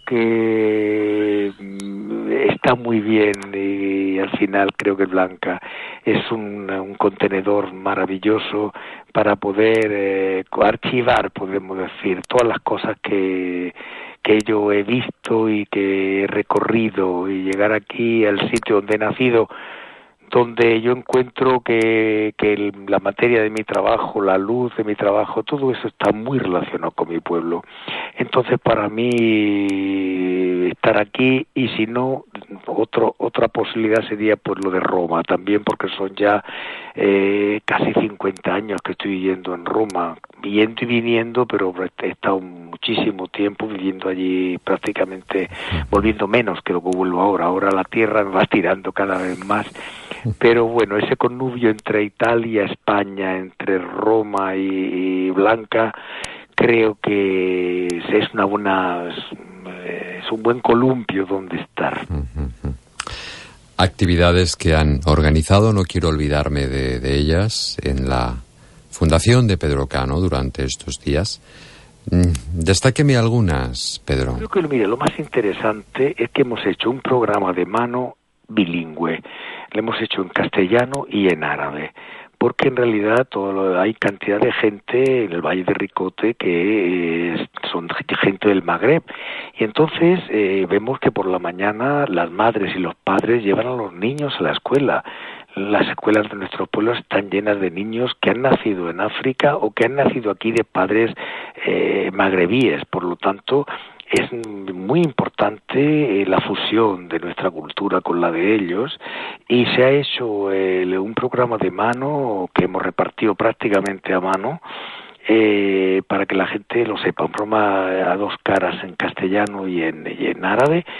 S22: que está muy bien, y al final creo que Blanca es un, un contenedor maravilloso para poder eh, archivar, podemos decir, todas las cosas que que yo he visto y que he recorrido, y llegar aquí al sitio donde he nacido, donde yo encuentro que, que el, la materia de mi trabajo, la luz de mi trabajo, todo eso está muy relacionado con mi pueblo. Entonces, para mí, estar aquí, y si no, otro, otra posibilidad sería pues lo de Roma, también porque son ya eh, casi cincuenta años que estoy viviendo en Roma, yendo y viniendo, pero he estado muchísimo tiempo viviendo allí, prácticamente volviendo menos que lo que vuelvo ahora. Ahora la tierra me va tirando cada vez más. Pero bueno, ese connubio entre Italia, España, entre Roma y, y Blanca, creo que es una buena, es un buen columpio donde estar.
S3: Actividades que han organizado, no quiero olvidarme de, de ellas, en la Fundación de Pedro Cano durante estos días. Destáqueme algunas, Pedro.
S22: Creo que, mire, lo más interesante es que hemos hecho un programa de mano bilingüe. Lo hemos hecho en castellano y en árabe, porque en realidad todo lo, hay cantidad de gente en el Valle de Ricote que eh, son gente del Magreb, y entonces eh, vemos que por la mañana las madres y los padres llevan a los niños a la escuela. Las escuelas de nuestros pueblos están llenas de niños que han nacido en África o que han nacido aquí de padres eh, magrebíes. Por lo tanto, es muy importante eh, la fusión de nuestra cultura con la de ellos, y se ha hecho eh, un programa de mano que hemos repartido prácticamente a mano, eh, para que la gente lo sepa, un programa a dos caras en castellano y en, y en árabe,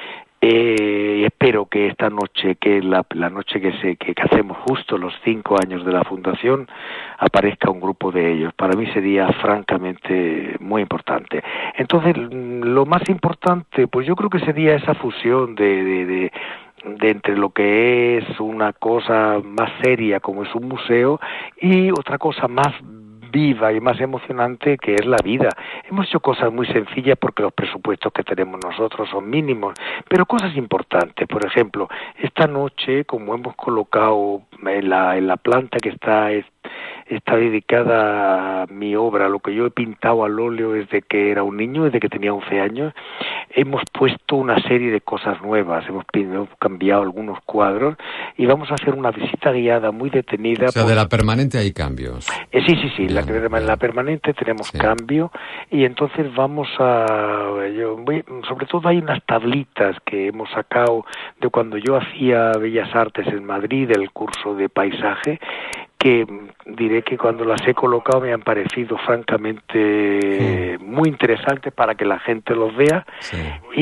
S22: Eh, y espero que esta noche, que la, la noche que, se, que, que hacemos justo los cinco años de la Fundación, aparezca un grupo de ellos. Para mí sería francamente muy importante. Entonces, lo más importante, pues yo creo que sería esa fusión de, de, de de entre lo que es una cosa más seria como es un museo y otra cosa más viva y más emocionante que es la vida. Hemos hecho cosas muy sencillas porque los presupuestos que tenemos nosotros son mínimos, pero cosas importantes. Por ejemplo, esta noche, como hemos colocado en la, en la planta que está está dedicada a mi obra, lo que yo he pintado al óleo desde que era un niño, desde que tenía once años, hemos puesto una serie de cosas nuevas, hemos, hemos cambiado algunos cuadros y vamos a hacer una visita guiada muy detenida.
S3: O sea, por... de la permanente hay cambios.
S22: Eh, sí, sí, sí, la, en la permanente tenemos sí. cambio y entonces vamos a... Yo voy, sobre todo hay unas tablitas que hemos sacado de cuando yo hacía Bellas Artes en Madrid, el curso de paisaje, que diré que cuando las he colocado me han parecido francamente sí. muy interesantes para que la gente los vea sí.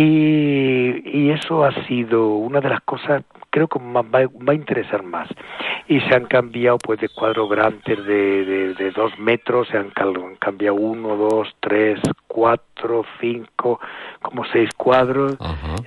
S22: y, y eso ha sido una de las cosas creo que va, va a interesar más. Y se han cambiado pues de cuadros grandes de, de, de dos metros, se han cambiado uno, dos, tres, cuatro, cinco, como seis cuadros. Uh-huh.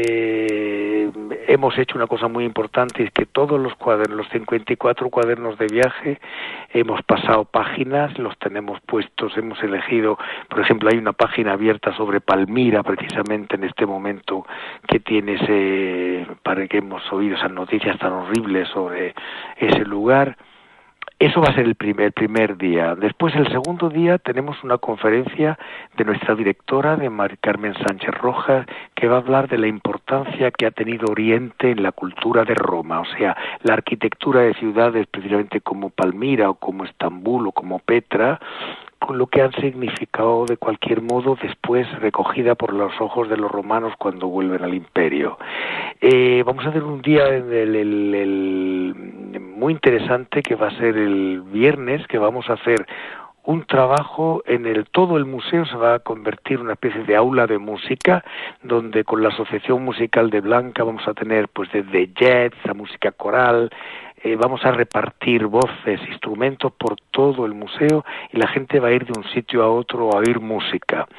S22: Eh, hemos hecho una cosa muy importante, es que todos los cuadernos, los cincuenta y cuatro cuadernos de viaje, hemos pasado páginas, los tenemos puestos, hemos elegido, por ejemplo, hay una página abierta sobre Palmira, precisamente en este momento, que tiene ese, para que hemos oído esas noticias tan horribles sobre ese lugar. Eso va a ser el primer, primer día. Después, el segundo día, tenemos una conferencia de nuestra directora, de Mari Carmen Sánchez Rojas, que va a hablar de la importancia que ha tenido Oriente en la cultura de Roma. O sea, la arquitectura de ciudades, precisamente como Palmira, o como Estambul, o como Petra, con lo que han significado de cualquier modo después recogida por los ojos de los romanos cuando vuelven al imperio. Eh, vamos a hacer un día el, el, el, el, muy interesante que va a ser el viernes, que vamos a hacer un trabajo en el todo el museo se va a convertir en una especie de aula de música, donde con la Asociación Musical de Blanca vamos a tener pues desde jazz a música coral. Eh, vamos a repartir voces, instrumentos por todo el museo y la gente va a ir de un sitio a otro a oír música.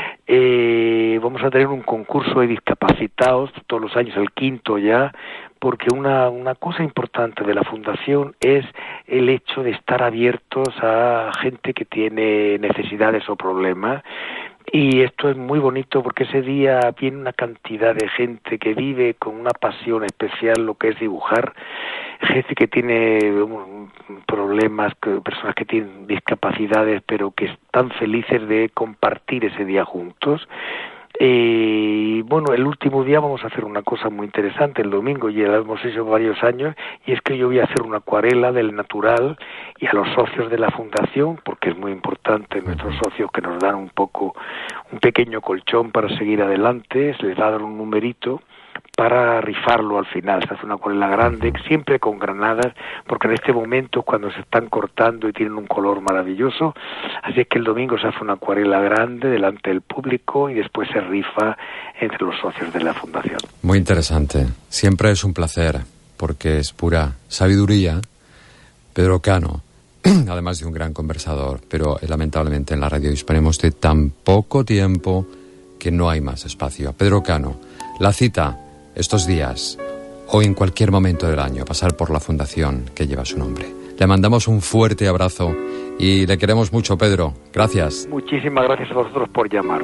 S22: Eh, vamos a tener un concurso de discapacitados todos los años, el quinto ya, porque una, una cosa importante de la Fundación es el hecho de estar abiertos a gente que tiene necesidades o problemas. Y esto es muy bonito porque ese día viene una cantidad de gente que vive con una pasión especial lo que es dibujar, gente que tiene problemas, personas que tienen discapacidades, pero que están felices de compartir ese día juntos. Y eh, bueno, el último día vamos a hacer una cosa muy interesante, el domingo, ya lo hemos hecho varios años, y es que yo voy a hacer una acuarela del natural y a los socios de la Fundación, porque es muy importante, nuestros socios que nos dan un poco, un pequeño colchón para seguir adelante, se les va a dar un numerito para rifarlo al final. Se hace una acuarela grande, siempre con granadas, porque en este momento cuando se están cortando y tienen un color maravilloso, así es que el domingo se hace una acuarela grande delante del público y después se rifa entre los socios de la Fundación.
S3: Muy interesante. Siempre es un placer, porque es pura sabiduría. Pedro Cano, además de un gran conversador, pero lamentablemente en la radio disponemos de tan poco tiempo que no hay más espacio. Pedro Cano, la cita estos días o en cualquier momento del año, pasar por la fundación que lleva su nombre. Le mandamos un fuerte abrazo y le queremos mucho, Pedro. Gracias.
S22: Muchísimas gracias a vosotros por llamar.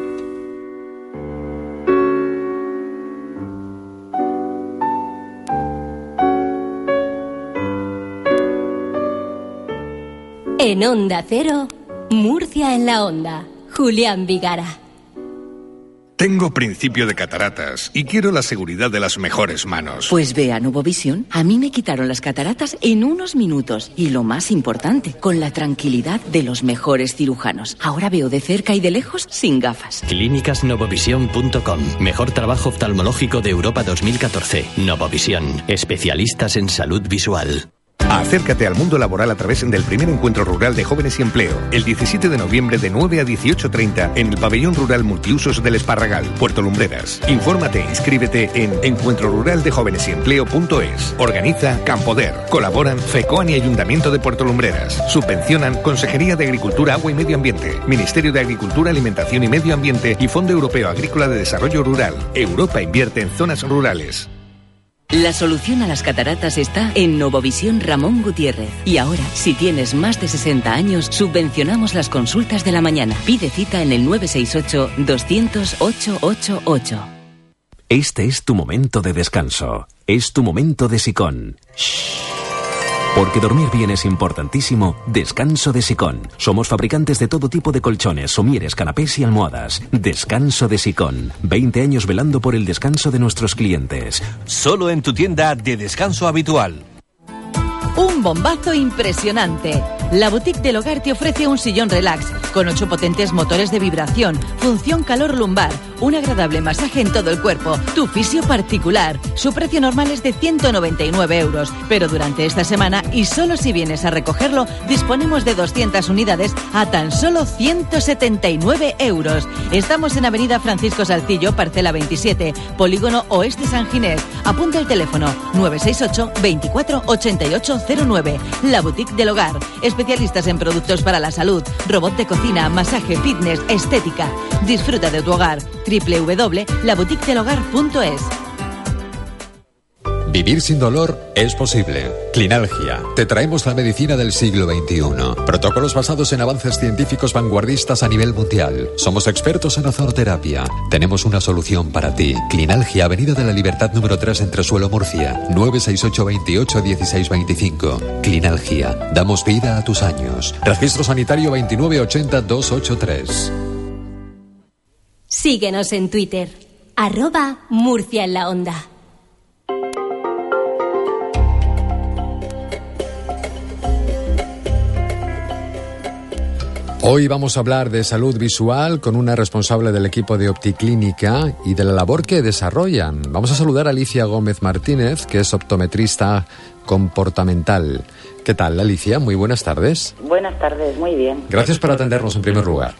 S7: En Onda Cero, Murcia en la Onda. Julián Vigara.
S19: Tengo principio de cataratas y quiero la seguridad de las mejores manos.
S18: Pues ve a Nubovision. A mí me quitaron las cataratas en unos minutos. Y lo más importante, con la tranquilidad de los mejores cirujanos. Ahora veo de cerca y de lejos sin gafas.
S5: Clínicas Nubovision punto com. Mejor trabajo oftalmológico de Europa dos mil catorce. Nubovision. Especialistas en salud visual.
S19: Acércate al mundo laboral a través del primer encuentro rural de jóvenes y empleo, el diecisiete de noviembre de nueve a dieciocho treinta en el pabellón rural multiusos del Esparragal, Puerto Lumbreras. Infórmate e inscríbete en encuentro rural de jóvenes y empleo punto es. Organiza Campoder. Colaboran FECOAN y Ayuntamiento de Puerto Lumbreras. Subvencionan Consejería de Agricultura, Agua y Medio Ambiente, Ministerio de Agricultura, Alimentación y Medio Ambiente y Fondo Europeo Agrícola de Desarrollo Rural. Europa invierte en zonas rurales.
S18: La solución a las cataratas está en Novovisión Ramón Gutiérrez. Y ahora, si tienes más de sesenta años, subvencionamos las consultas de la mañana. Pide cita en el nueve seis ocho, doscientos, ocho ocho ocho.
S11: Este es tu momento de descanso. Es tu momento de Sicón. Shh. Porque dormir bien es importantísimo, Descanso de Sicón. Somos fabricantes de todo tipo de colchones, somieres, canapés y almohadas. Descanso de Sicón. veinte años velando por el descanso de nuestros clientes.
S6: Solo en tu tienda de descanso habitual.
S14: Un bombazo impresionante. La Boutique del Hogar te ofrece un sillón relax con ocho potentes motores de vibración, función calor lumbar, un agradable masaje en todo el cuerpo, tu fisio particular. Su precio normal es de ciento noventa y nueve euros, pero durante esta semana, y solo si vienes a recogerlo, disponemos de doscientas unidades a tan solo ciento setenta y nueve euros. Estamos en Avenida Francisco Salcillo, parcela veintisiete, Polígono Oeste San Ginés. Apunta el teléfono nueve seis ocho, veinticuatro, ochenta y ocho cero nueve. La Boutique del Hogar. Especialistas en productos para la salud, robot de cocina, masaje, fitness, estética. Disfruta de tu hogar. doble u doble u doble punto la boutique del hogar punto es.
S8: Vivir sin dolor es posible. Clinalgia. Te traemos la medicina del siglo veintiuno. Protocolos basados en avances científicos vanguardistas a nivel mundial. Somos expertos en ozonoterapia. Tenemos una solución para ti. Clinalgia, Avenida de la Libertad número tres, Entresuelo, Murcia. nueve seis ocho, veintiocho, dieciséis veinticinco. Clinalgia. Damos vida a tus años. Registro sanitario veintinueve ochenta, doscientos ochenta y tres.
S7: Síguenos en Twitter. Arroba Murcia en la Onda.
S3: Hoy vamos a hablar de salud visual con una responsable del equipo de Opticlínica y de la labor que desarrollan. Vamos a saludar a Alicia Gómez Martínez, que es optometrista comportamental. ¿Qué tal, Alicia? Muy buenas tardes.
S9: Buenas tardes, muy bien.
S3: Gracias por atendernos en primer lugar.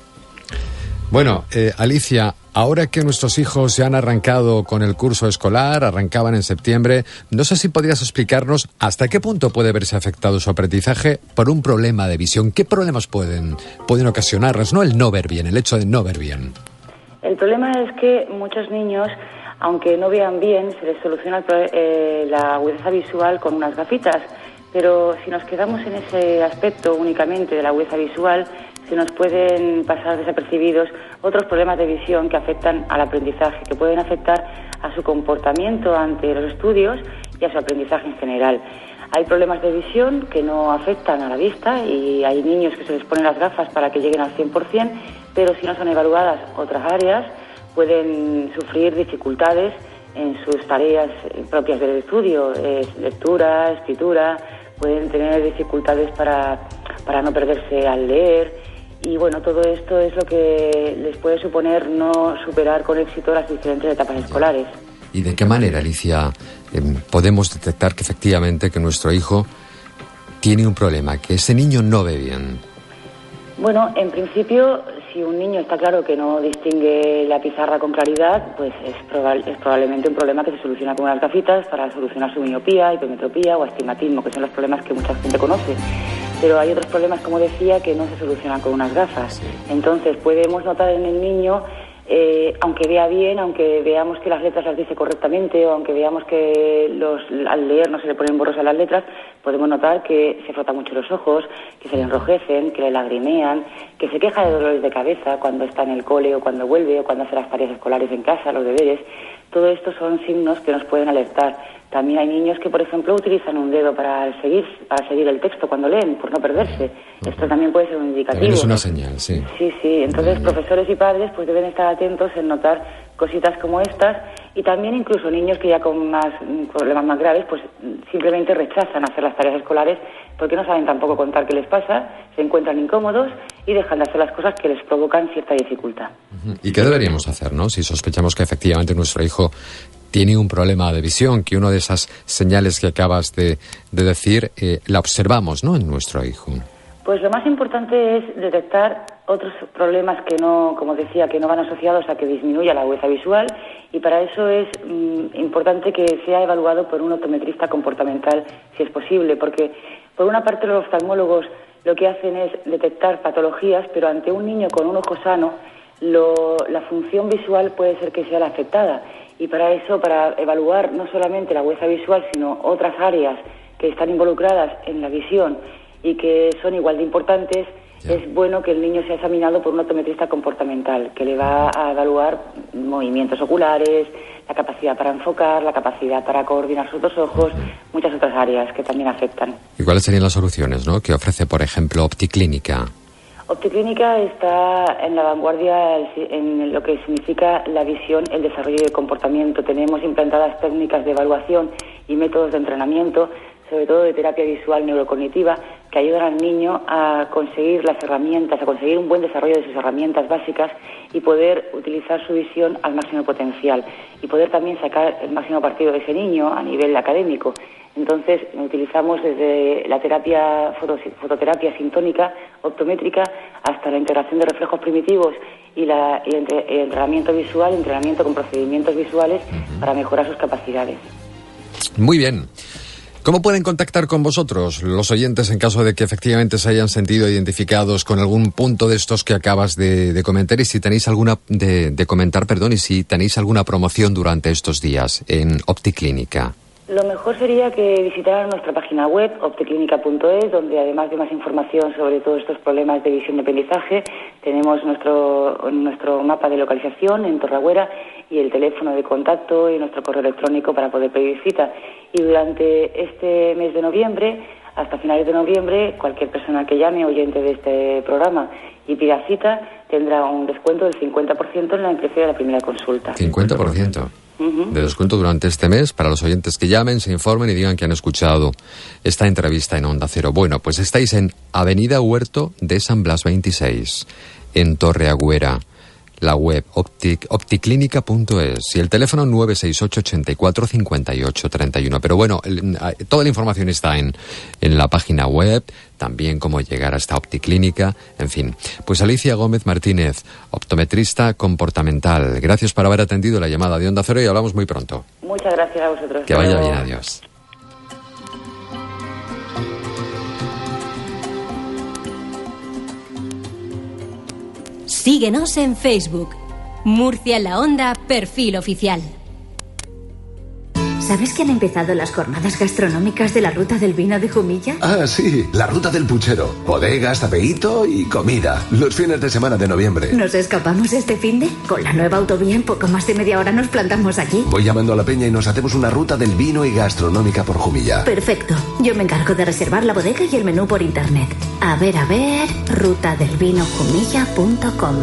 S3: Bueno, eh, Alicia, ahora que nuestros hijos ya han arrancado con el curso escolar, arrancaban en septiembre, no sé si podrías explicarnos hasta qué punto puede verse afectado su aprendizaje por un problema de visión. ¿Qué problemas pueden, pueden ocasionarles? No el no ver bien, el hecho de no ver bien.
S9: El problema es que muchos niños, aunque no vean bien, se les soluciona el pro- eh, la agudeza visual con unas gafitas. Pero si nos quedamos en ese aspecto únicamente de la agudeza visual, se nos pueden pasar desapercibidos otros problemas de visión que afectan al aprendizaje, que pueden afectar a su comportamiento ante los estudios y a su aprendizaje en general. Hay problemas de visión que no afectan a la vista y hay niños que se les ponen las gafas para que lleguen al cien por ciento, pero si no son evaluadas otras áreas, pueden sufrir dificultades en sus tareas propias del estudio, eh, lectura, escritura, pueden tener dificultades para, para no perderse al leer. Y bueno, todo esto es lo que les puede suponer no superar con éxito las diferentes etapas escolares.
S3: ¿Y de qué manera, Alicia, eh, podemos detectar que efectivamente que nuestro hijo tiene un problema, que ese niño no ve bien?
S9: Bueno, en principio, si un niño está claro que no distingue la pizarra con claridad, pues es, proba- es probablemente un problema que se soluciona con unas gafitas para solucionar su miopía, hipermetropía o astigmatismo, que son los problemas que mucha gente conoce. Pero hay otros problemas, como decía, que no se solucionan con unas gafas. Entonces podemos notar en el niño, eh, aunque vea bien, aunque veamos que las letras las dice correctamente o aunque veamos que los, al leer no se le ponen borrosas las letras, podemos notar que se frota mucho los ojos, que se le enrojecen, que le lagrimean, que se queja de dolores de cabeza cuando está en el cole o cuando vuelve o cuando hace las tareas escolares en casa, los deberes. Todo esto son signos que nos pueden alertar. También hay niños que, por ejemplo, utilizan un dedo para seguir para seguir el texto cuando leen, por no perderse. Esto también puede ser un indicativo.
S3: También es una señal, sí.
S9: Sí, sí. Entonces, profesores y padres pues deben estar atentos en notar cositas como estas y también incluso niños que ya con más problemas más graves pues simplemente rechazan hacer las tareas escolares porque no saben tampoco contar qué les pasa, se encuentran incómodos y dejan de hacer las cosas que les provocan cierta dificultad.
S3: ¿Y qué deberíamos hacer, no? Si sospechamos que efectivamente nuestro hijo tiene un problema de visión, que una de esas señales que acabas de, de decir eh, la observamos, ¿no?, en nuestro hijo.
S9: Pues lo más importante es detectar otros problemas que no, como decía, que no van asociados a que disminuya la agudeza visual, y para eso es mm, importante que sea evaluado por un optometrista comportamental, si es posible, porque por una parte los oftalmólogos lo que hacen es detectar patologías, pero ante un niño con un ojo sano, lo, la función visual puede ser que sea la afectada, y para eso, para evaluar no solamente la agudeza visual, sino otras áreas que están involucradas en la visión y que son igual de importantes, yeah. es bueno que el niño sea examinado por un optometrista comportamental, que le va a evaluar movimientos oculares, la capacidad para enfocar, la capacidad para coordinar sus dos ojos, muchas otras áreas que también afectan.
S3: ¿Y cuáles serían las soluciones, ¿no?, que ofrece, por ejemplo, Opticlínica?
S9: Opticlínica está en la vanguardia en lo que significa la visión, el desarrollo y el comportamiento. Tenemos implantadas técnicas de evaluación y métodos de entrenamiento, sobre todo de terapia visual neurocognitiva, que ayudan al niño a conseguir las herramientas, a conseguir un buen desarrollo de sus herramientas básicas y poder utilizar su visión al máximo potencial y poder también sacar el máximo partido de ese niño a nivel académico. Entonces, utilizamos desde la terapia foto, fototerapia sintónica, optométrica, hasta la integración de reflejos primitivos y, la, y el, el entrenamiento visual, entrenamiento con procedimientos visuales para mejorar sus capacidades.
S3: Muy bien. ¿Cómo pueden contactar con vosotros los oyentes en caso de que efectivamente se hayan sentido identificados con algún punto de estos que acabas de, de comentar, y si tenéis alguna de, de comentar, perdón, y si tenéis alguna promoción durante estos días en Opticlínica?
S9: Lo mejor sería que visitaran nuestra página web, opticlínica punto es, donde además de más información sobre todos estos problemas de visión de aprendizaje, tenemos nuestro, nuestro mapa de localización en Torreagüera y el teléfono de contacto y nuestro correo electrónico para poder pedir cita. Y durante este mes de noviembre, hasta finales de noviembre, cualquier persona que llame, oyente de este programa, y pida cita, tendrá un descuento del cincuenta por ciento en la precio de la primera consulta.
S3: cincuenta por ciento. De descuento durante este mes para los oyentes que llamen, se informen y digan que han escuchado esta entrevista en Onda Cero. Bueno, pues estáis en Avenida Huerto de San Blas veintiséis, en Torreagüera. La web optic, opticlínica punto es y el teléfono nueve seis ocho, ochenta y cuatro, cincuenta y ocho, treinta y uno. Pero bueno, el, toda la información está en, en la página web, también cómo llegar a esta Opticlínica, en fin. Pues Alicia Gómez Martínez, optometrista comportamental, gracias por haber atendido la llamada de Onda Cero y hablamos muy pronto.
S9: Muchas gracias a vosotros.
S3: Que vaya bien, adiós.
S7: Síguenos en Facebook. Murcia en la Onda, perfil oficial.
S21: ¿Sabes que han empezado las jornadas gastronómicas de la Ruta del Vino de Jumilla?
S10: Ah, sí, la Ruta del Puchero. Bodegas, tapeíto y comida. Los fines de semana de noviembre.
S21: ¿Nos escapamos este finde? Con la nueva autovía en poco más de media hora nos plantamos aquí.
S10: Voy llamando a la peña y nos hacemos una ruta del vino y gastronómica por Jumilla.
S21: Perfecto. Yo me encargo de reservar la bodega y el menú por internet. A ver, a ver... ruta del vino jumilla punto com.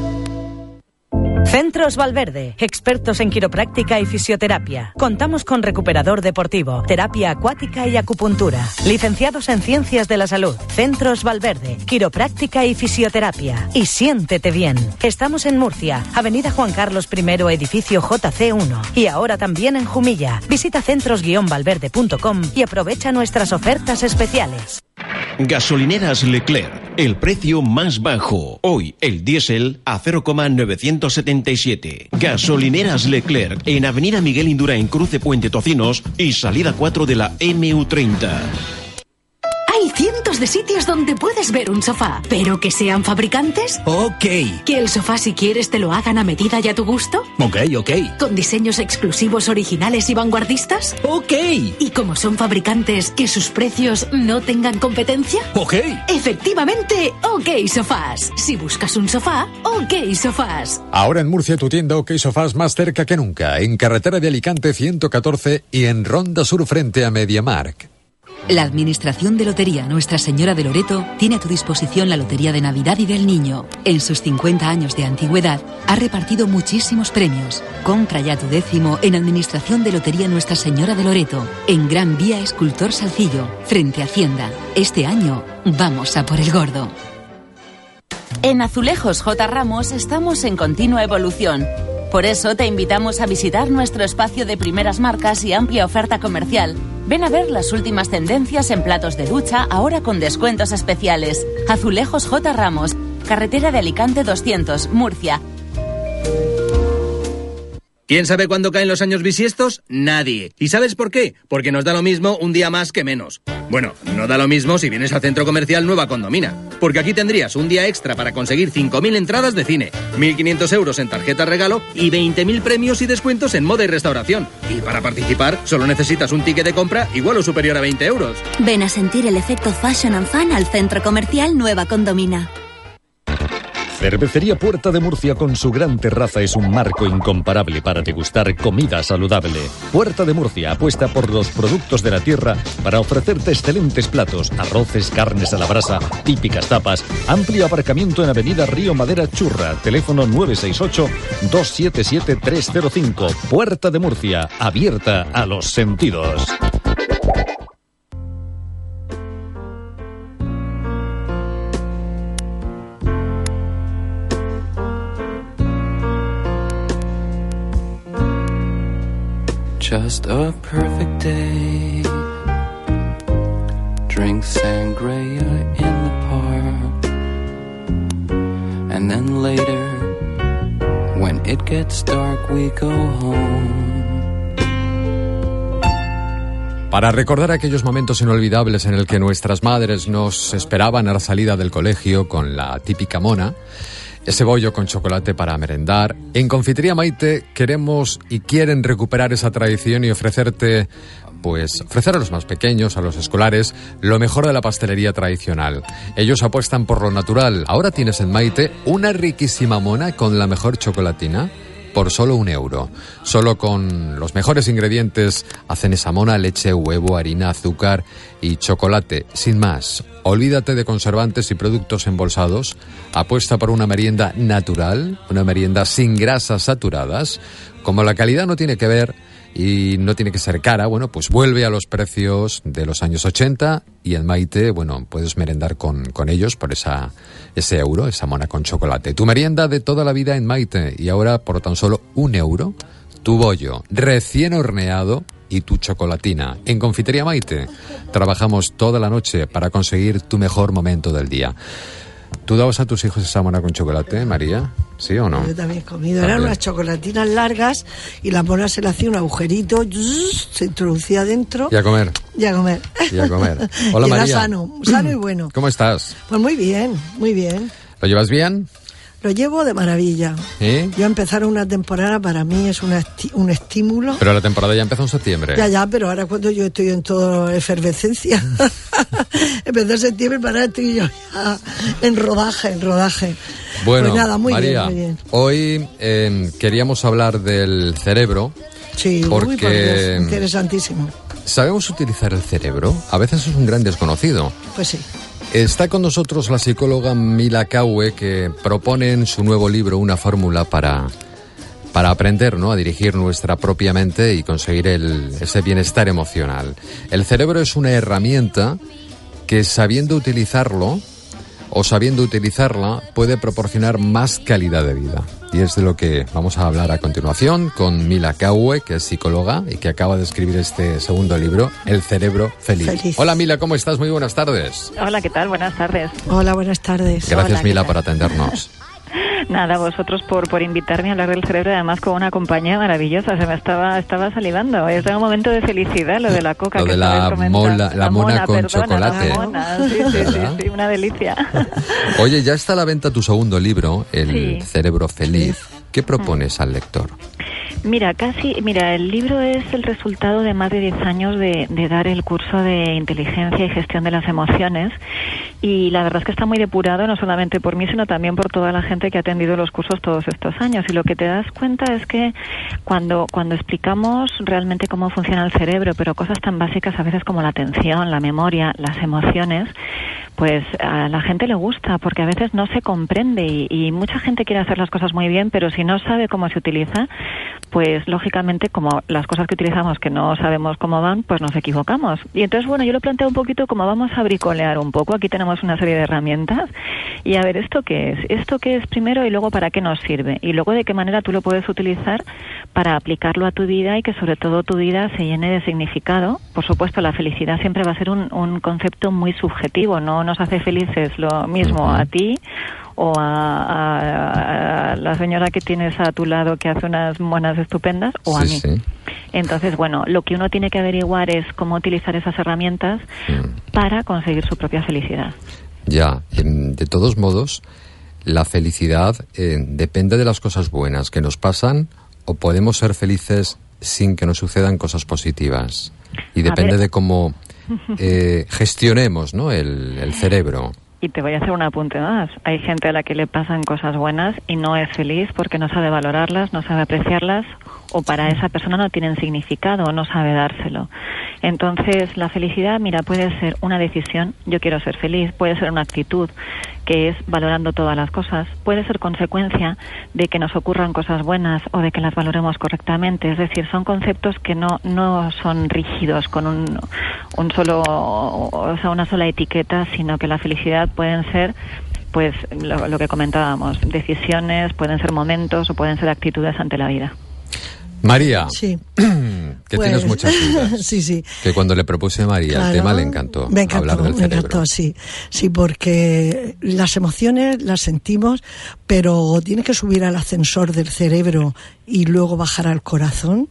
S12: Centros Valverde, expertos en quiropráctica y fisioterapia. Contamos con recuperador deportivo, terapia acuática y acupuntura. Licenciados en Ciencias de la Salud. Centros Valverde, quiropráctica y fisioterapia. Y siéntete bien. Estamos en Murcia, Avenida Juan Carlos primero, edificio J C uno. Y ahora también en Jumilla. Visita centros guion valverde punto com y aprovecha nuestras ofertas especiales.
S23: Gasolineras Leclerc, el precio más bajo. Hoy el diésel a cero coma novecientos setenta y siete. Gasolineras Leclerc en Avenida Miguel Indurain, cruce Puente Tocinos y salida cuatro de la M U treinta.
S24: Hay cientos de sitios donde puedes ver un sofá, pero que sean fabricantes.
S25: Ok.
S24: Que el sofá, si quieres, te lo hagan a medida y a tu gusto.
S25: Ok, ok.
S24: Con diseños exclusivos, originales y vanguardistas.
S25: Ok.
S24: Y como son fabricantes, que sus precios no tengan competencia.
S25: Ok.
S24: Efectivamente, OK Sofás. Si buscas un sofá, OK Sofás.
S3: Ahora en Murcia tu tienda OK Sofás más cerca que nunca, en carretera de Alicante ciento catorce y en Ronda Sur frente a MediaMarkt.
S26: La Administración de Lotería Nuestra Señora de Loreto tiene a tu disposición la Lotería de Navidad y del Niño. En sus cincuenta años de antigüedad ha repartido muchísimos premios. Compra ya tu décimo en Administración de Lotería Nuestra Señora de Loreto, en Gran Vía Escultor Salcillo, frente a Hacienda. Este año vamos a por el gordo.
S17: En Azulejos J. Ramos estamos en continua evolución. Por eso te invitamos a visitar nuestro espacio de primeras marcas y amplia oferta comercial. Ven a ver las últimas tendencias en platos de ducha, ahora con descuentos especiales. Azulejos J. Ramos, carretera de Alicante doscientos, Murcia.
S2: ¿Quién sabe cuándo caen los años bisiestos? Nadie. ¿Y sabes por qué? Porque nos da lo mismo un día más que menos. Bueno, no da lo mismo si vienes al Centro Comercial Nueva Condomina. Porque aquí tendrías un día extra para conseguir cinco mil entradas de cine, mil quinientos euros en tarjeta regalo y veinte mil premios y descuentos en moda y restauración. Y para participar solo necesitas un ticket de compra igual o superior a veinte euros.
S13: Ven a sentir el efecto Fashion and Fun al Centro Comercial Nueva Condomina.
S15: Cervecería Puerta de Murcia con su gran terraza es un marco incomparable para degustar comida saludable. Puerta de Murcia apuesta por los productos de la tierra para ofrecerte excelentes platos, arroces, carnes a la brasa, típicas tapas, amplio aparcamiento en Avenida Río Madera Churra, teléfono nueve seis ocho, dos siete siete, tres cero cinco. Puerta de Murcia, abierta a los sentidos.
S16: Just a perfect day. Drink sangria in the park. And then later, when it gets dark, we go home.
S3: Para recordar aquellos momentos inolvidables en el que nuestras madres nos esperaban a la salida del colegio con la típica mona, ese bollo con chocolate para merendar. En Confitería Maite queremos y quieren recuperar esa tradición y ofrecerte, pues, ofrecer a los más pequeños, a los escolares, lo mejor de la pastelería tradicional. Ellos apuestan por lo natural. Ahora tienes en Maite una riquísima mona con la mejor chocolatina por solo un euro. Solo con los mejores ingredientes hacen esa mona: leche, huevo, harina, azúcar y chocolate. Sin más, olvídate de conservantes y productos embolsados. Apuesta por una merienda natural, una merienda sin grasas saturadas. Como la calidad no tiene que ver y no tiene que ser cara, bueno, pues vuelve a los precios de los años ochenta y en Maite, bueno, puedes merendar con, con ellos por esa ese euro, esa mona con chocolate. Tu merienda de toda la vida en Maite, y ahora por tan solo un euro, tu bollo recién horneado y tu chocolatina. En Confitería Maite trabajamos toda la noche para conseguir tu mejor momento del día. ¿Tú dabas a tus hijos esa mona con chocolate, María? ¿Sí o no?
S20: Yo también he comido. También. Eran unas chocolatinas largas y la mona se le hacía un agujerito, se introducía dentro.
S3: Y a comer.
S20: Y a comer.
S3: Y a comer. Hola,
S20: y
S3: María.
S20: era sano, sano y bueno.
S3: ¿Cómo estás?
S20: Pues muy bien, muy bien.
S3: ¿Lo llevas bien?
S20: Lo llevo de maravilla.
S3: ¿Sí?
S20: Yo empezar una temporada para mí es una esti- un estímulo.
S3: Pero la temporada ya empezó en septiembre.
S20: Ya, ya, pero ahora cuando yo estoy en toda efervescencia. Empezó en septiembre, para ahora estoy yo ya en rodaje, en rodaje.
S3: Bueno,
S20: pues nada, muy
S3: María,
S20: bien, muy bien.
S3: Hoy eh, queríamos hablar del cerebro.
S20: Sí,
S3: porque
S20: muy por Dios, interesantísimo.
S3: ¿Sabemos utilizar el cerebro? A veces es un gran desconocido.
S20: Pues sí.
S3: Está con nosotros la psicóloga Mila Caue, que propone en su nuevo libro una fórmula para, para aprender, ¿no?, a dirigir nuestra propia mente y conseguir el, ese bienestar emocional. El cerebro es una herramienta que, sabiendo utilizarlo o sabiendo utilizarla, puede proporcionar más calidad de vida. Y es de lo que vamos a hablar a continuación con Mila Caue, que es psicóloga y que acaba de escribir este segundo libro, El cerebro feliz. feliz. Hola Mila, ¿cómo estás? Muy buenas tardes.
S25: Hola, ¿qué tal? Buenas tardes.
S20: Hola, buenas tardes.
S3: Gracias,
S25: Hola,
S3: Mila, por atendernos.
S25: Nada, vosotros por, por invitarme a hablar del cerebro, además con una compañía maravillosa. Se me estaba estaba salivando. Es un momento de felicidad lo de la coca.
S3: Lo
S25: que
S3: de la, mola, la, la mona, mona con perdona, chocolate.
S25: La mona. Sí, sí, sí, sí, una delicia.
S3: Oye, ya está a la venta tu segundo libro, El sí. cerebro feliz. ¿Qué propones mm. al lector?
S25: Mira, casi, mira, el libro es el resultado de más de diez años de, de dar el curso de inteligencia y gestión de las emociones, y la verdad es que está muy depurado, no solamente por mí, sino también por toda la gente que ha atendido los cursos todos estos años. Y lo que te das cuenta es que cuando, cuando explicamos realmente cómo funciona el cerebro, pero cosas tan básicas a veces como la atención, la memoria, las emociones, pues a la gente le gusta, porque a veces no se comprende y, y mucha gente quiere hacer las cosas muy bien, pero si no sabe cómo se utiliza, pues lógicamente como las cosas que utilizamos que no sabemos cómo van, pues nos equivocamos. Y entonces, bueno, yo lo planteo un poquito como vamos a bricolear un poco. Aquí tenemos una serie de herramientas y a ver, ¿esto qué es? ¿Esto qué es primero y luego para qué nos sirve? Y luego de qué manera tú lo puedes utilizar para aplicarlo a tu vida y que sobre todo tu vida se llene de significado. Por supuesto, la felicidad siempre va a ser un, un concepto muy subjetivo, no nos hace felices lo mismo a ti o a, a, a la señora que tienes a tu lado que hace unas monas estupendas o a
S3: Sí,
S25: mí.
S3: sí.
S25: Entonces, bueno, lo que uno tiene que averiguar es cómo utilizar esas herramientas para conseguir su propia felicidad.
S3: Ya, em, de todos modos, la felicidad eh, depende de las cosas buenas que nos pasan, o podemos ser felices sin que nos sucedan cosas positivas. Y depende de cómo eh, gestionemos, ¿no?, el, el cerebro.
S25: Y te voy a hacer un apunte más. Hay gente a la que le pasan cosas buenas y no es feliz porque no sabe valorarlas, no sabe apreciarlas, o para esa persona no tienen significado o no sabe dárselo. Entonces, la felicidad, mira, puede ser una decisión, yo quiero ser feliz, puede ser una actitud, que es valorando todas las cosas, puede ser consecuencia de que nos ocurran cosas buenas o de que las valoremos correctamente. Es decir, son conceptos que no, no son rígidos con un, un solo, o sea, una sola etiqueta, sino que la felicidad pueden ser, pues, lo, lo que comentábamos, decisiones, pueden ser momentos o pueden ser actitudes ante la vida.
S3: María,
S20: sí.
S3: que
S20: Pues,
S3: tienes muchas dudas.
S20: sí, sí.
S3: Que cuando le propuse a María
S20: Claro,
S3: el tema le encantó,
S20: me encantó,
S3: hablar del
S20: me
S3: cerebro.
S20: encantó, sí, sí, porque las emociones las sentimos, pero tiene que subir al ascensor del cerebro y luego bajar al corazón.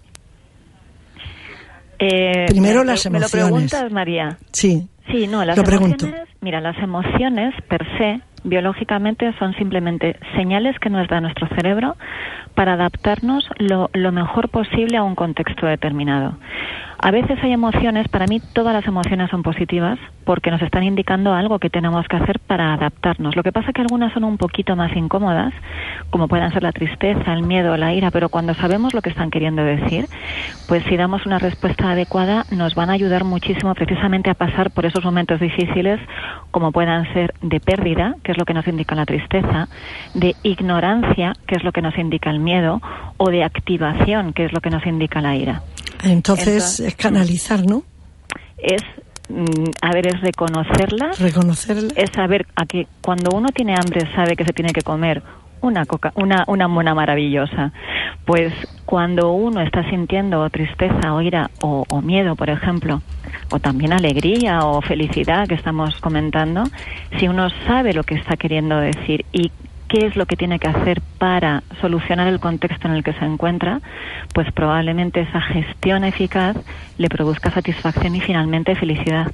S25: Eh,
S20: Primero
S25: me,
S20: las
S25: me
S20: emociones.
S25: lo preguntas, María.
S20: Sí.
S25: Sí, no, las
S20: Lo
S25: emociones,
S20: pregunto.
S25: mira, las emociones per se, biológicamente, son simplemente señales que nos da nuestro cerebro para adaptarnos lo, lo mejor posible a un contexto determinado. A veces hay emociones, para mí todas las emociones son positivas porque nos están indicando algo que tenemos que hacer para adaptarnos. Lo que pasa es que algunas son un poquito más incómodas, como puedan ser la tristeza, el miedo, la ira, pero cuando sabemos lo que están queriendo decir, pues si damos una respuesta adecuada nos van a ayudar muchísimo precisamente a pasar por esos momentos difíciles, como puedan ser de pérdida, que es lo que nos indica la tristeza, de ignorancia, que es lo que nos indica el miedo, o de activación, que es lo que nos indica la ira.
S20: Entonces,
S25: Entonces
S20: es canalizar, ¿no?
S25: Es, mm, a ver, es reconocerlas.
S20: Reconocerlas.
S25: Es saber a que cuando uno tiene hambre sabe que se tiene que comer una coca, una, una mona maravillosa. Pues cuando uno está sintiendo tristeza o ira o, o miedo, por ejemplo, o también alegría o felicidad que estamos comentando, si uno sabe lo que está queriendo decir y qué es lo que tiene que hacer para solucionar el contexto en el que se encuentra, pues probablemente esa gestión eficaz le produzca satisfacción y finalmente felicidad.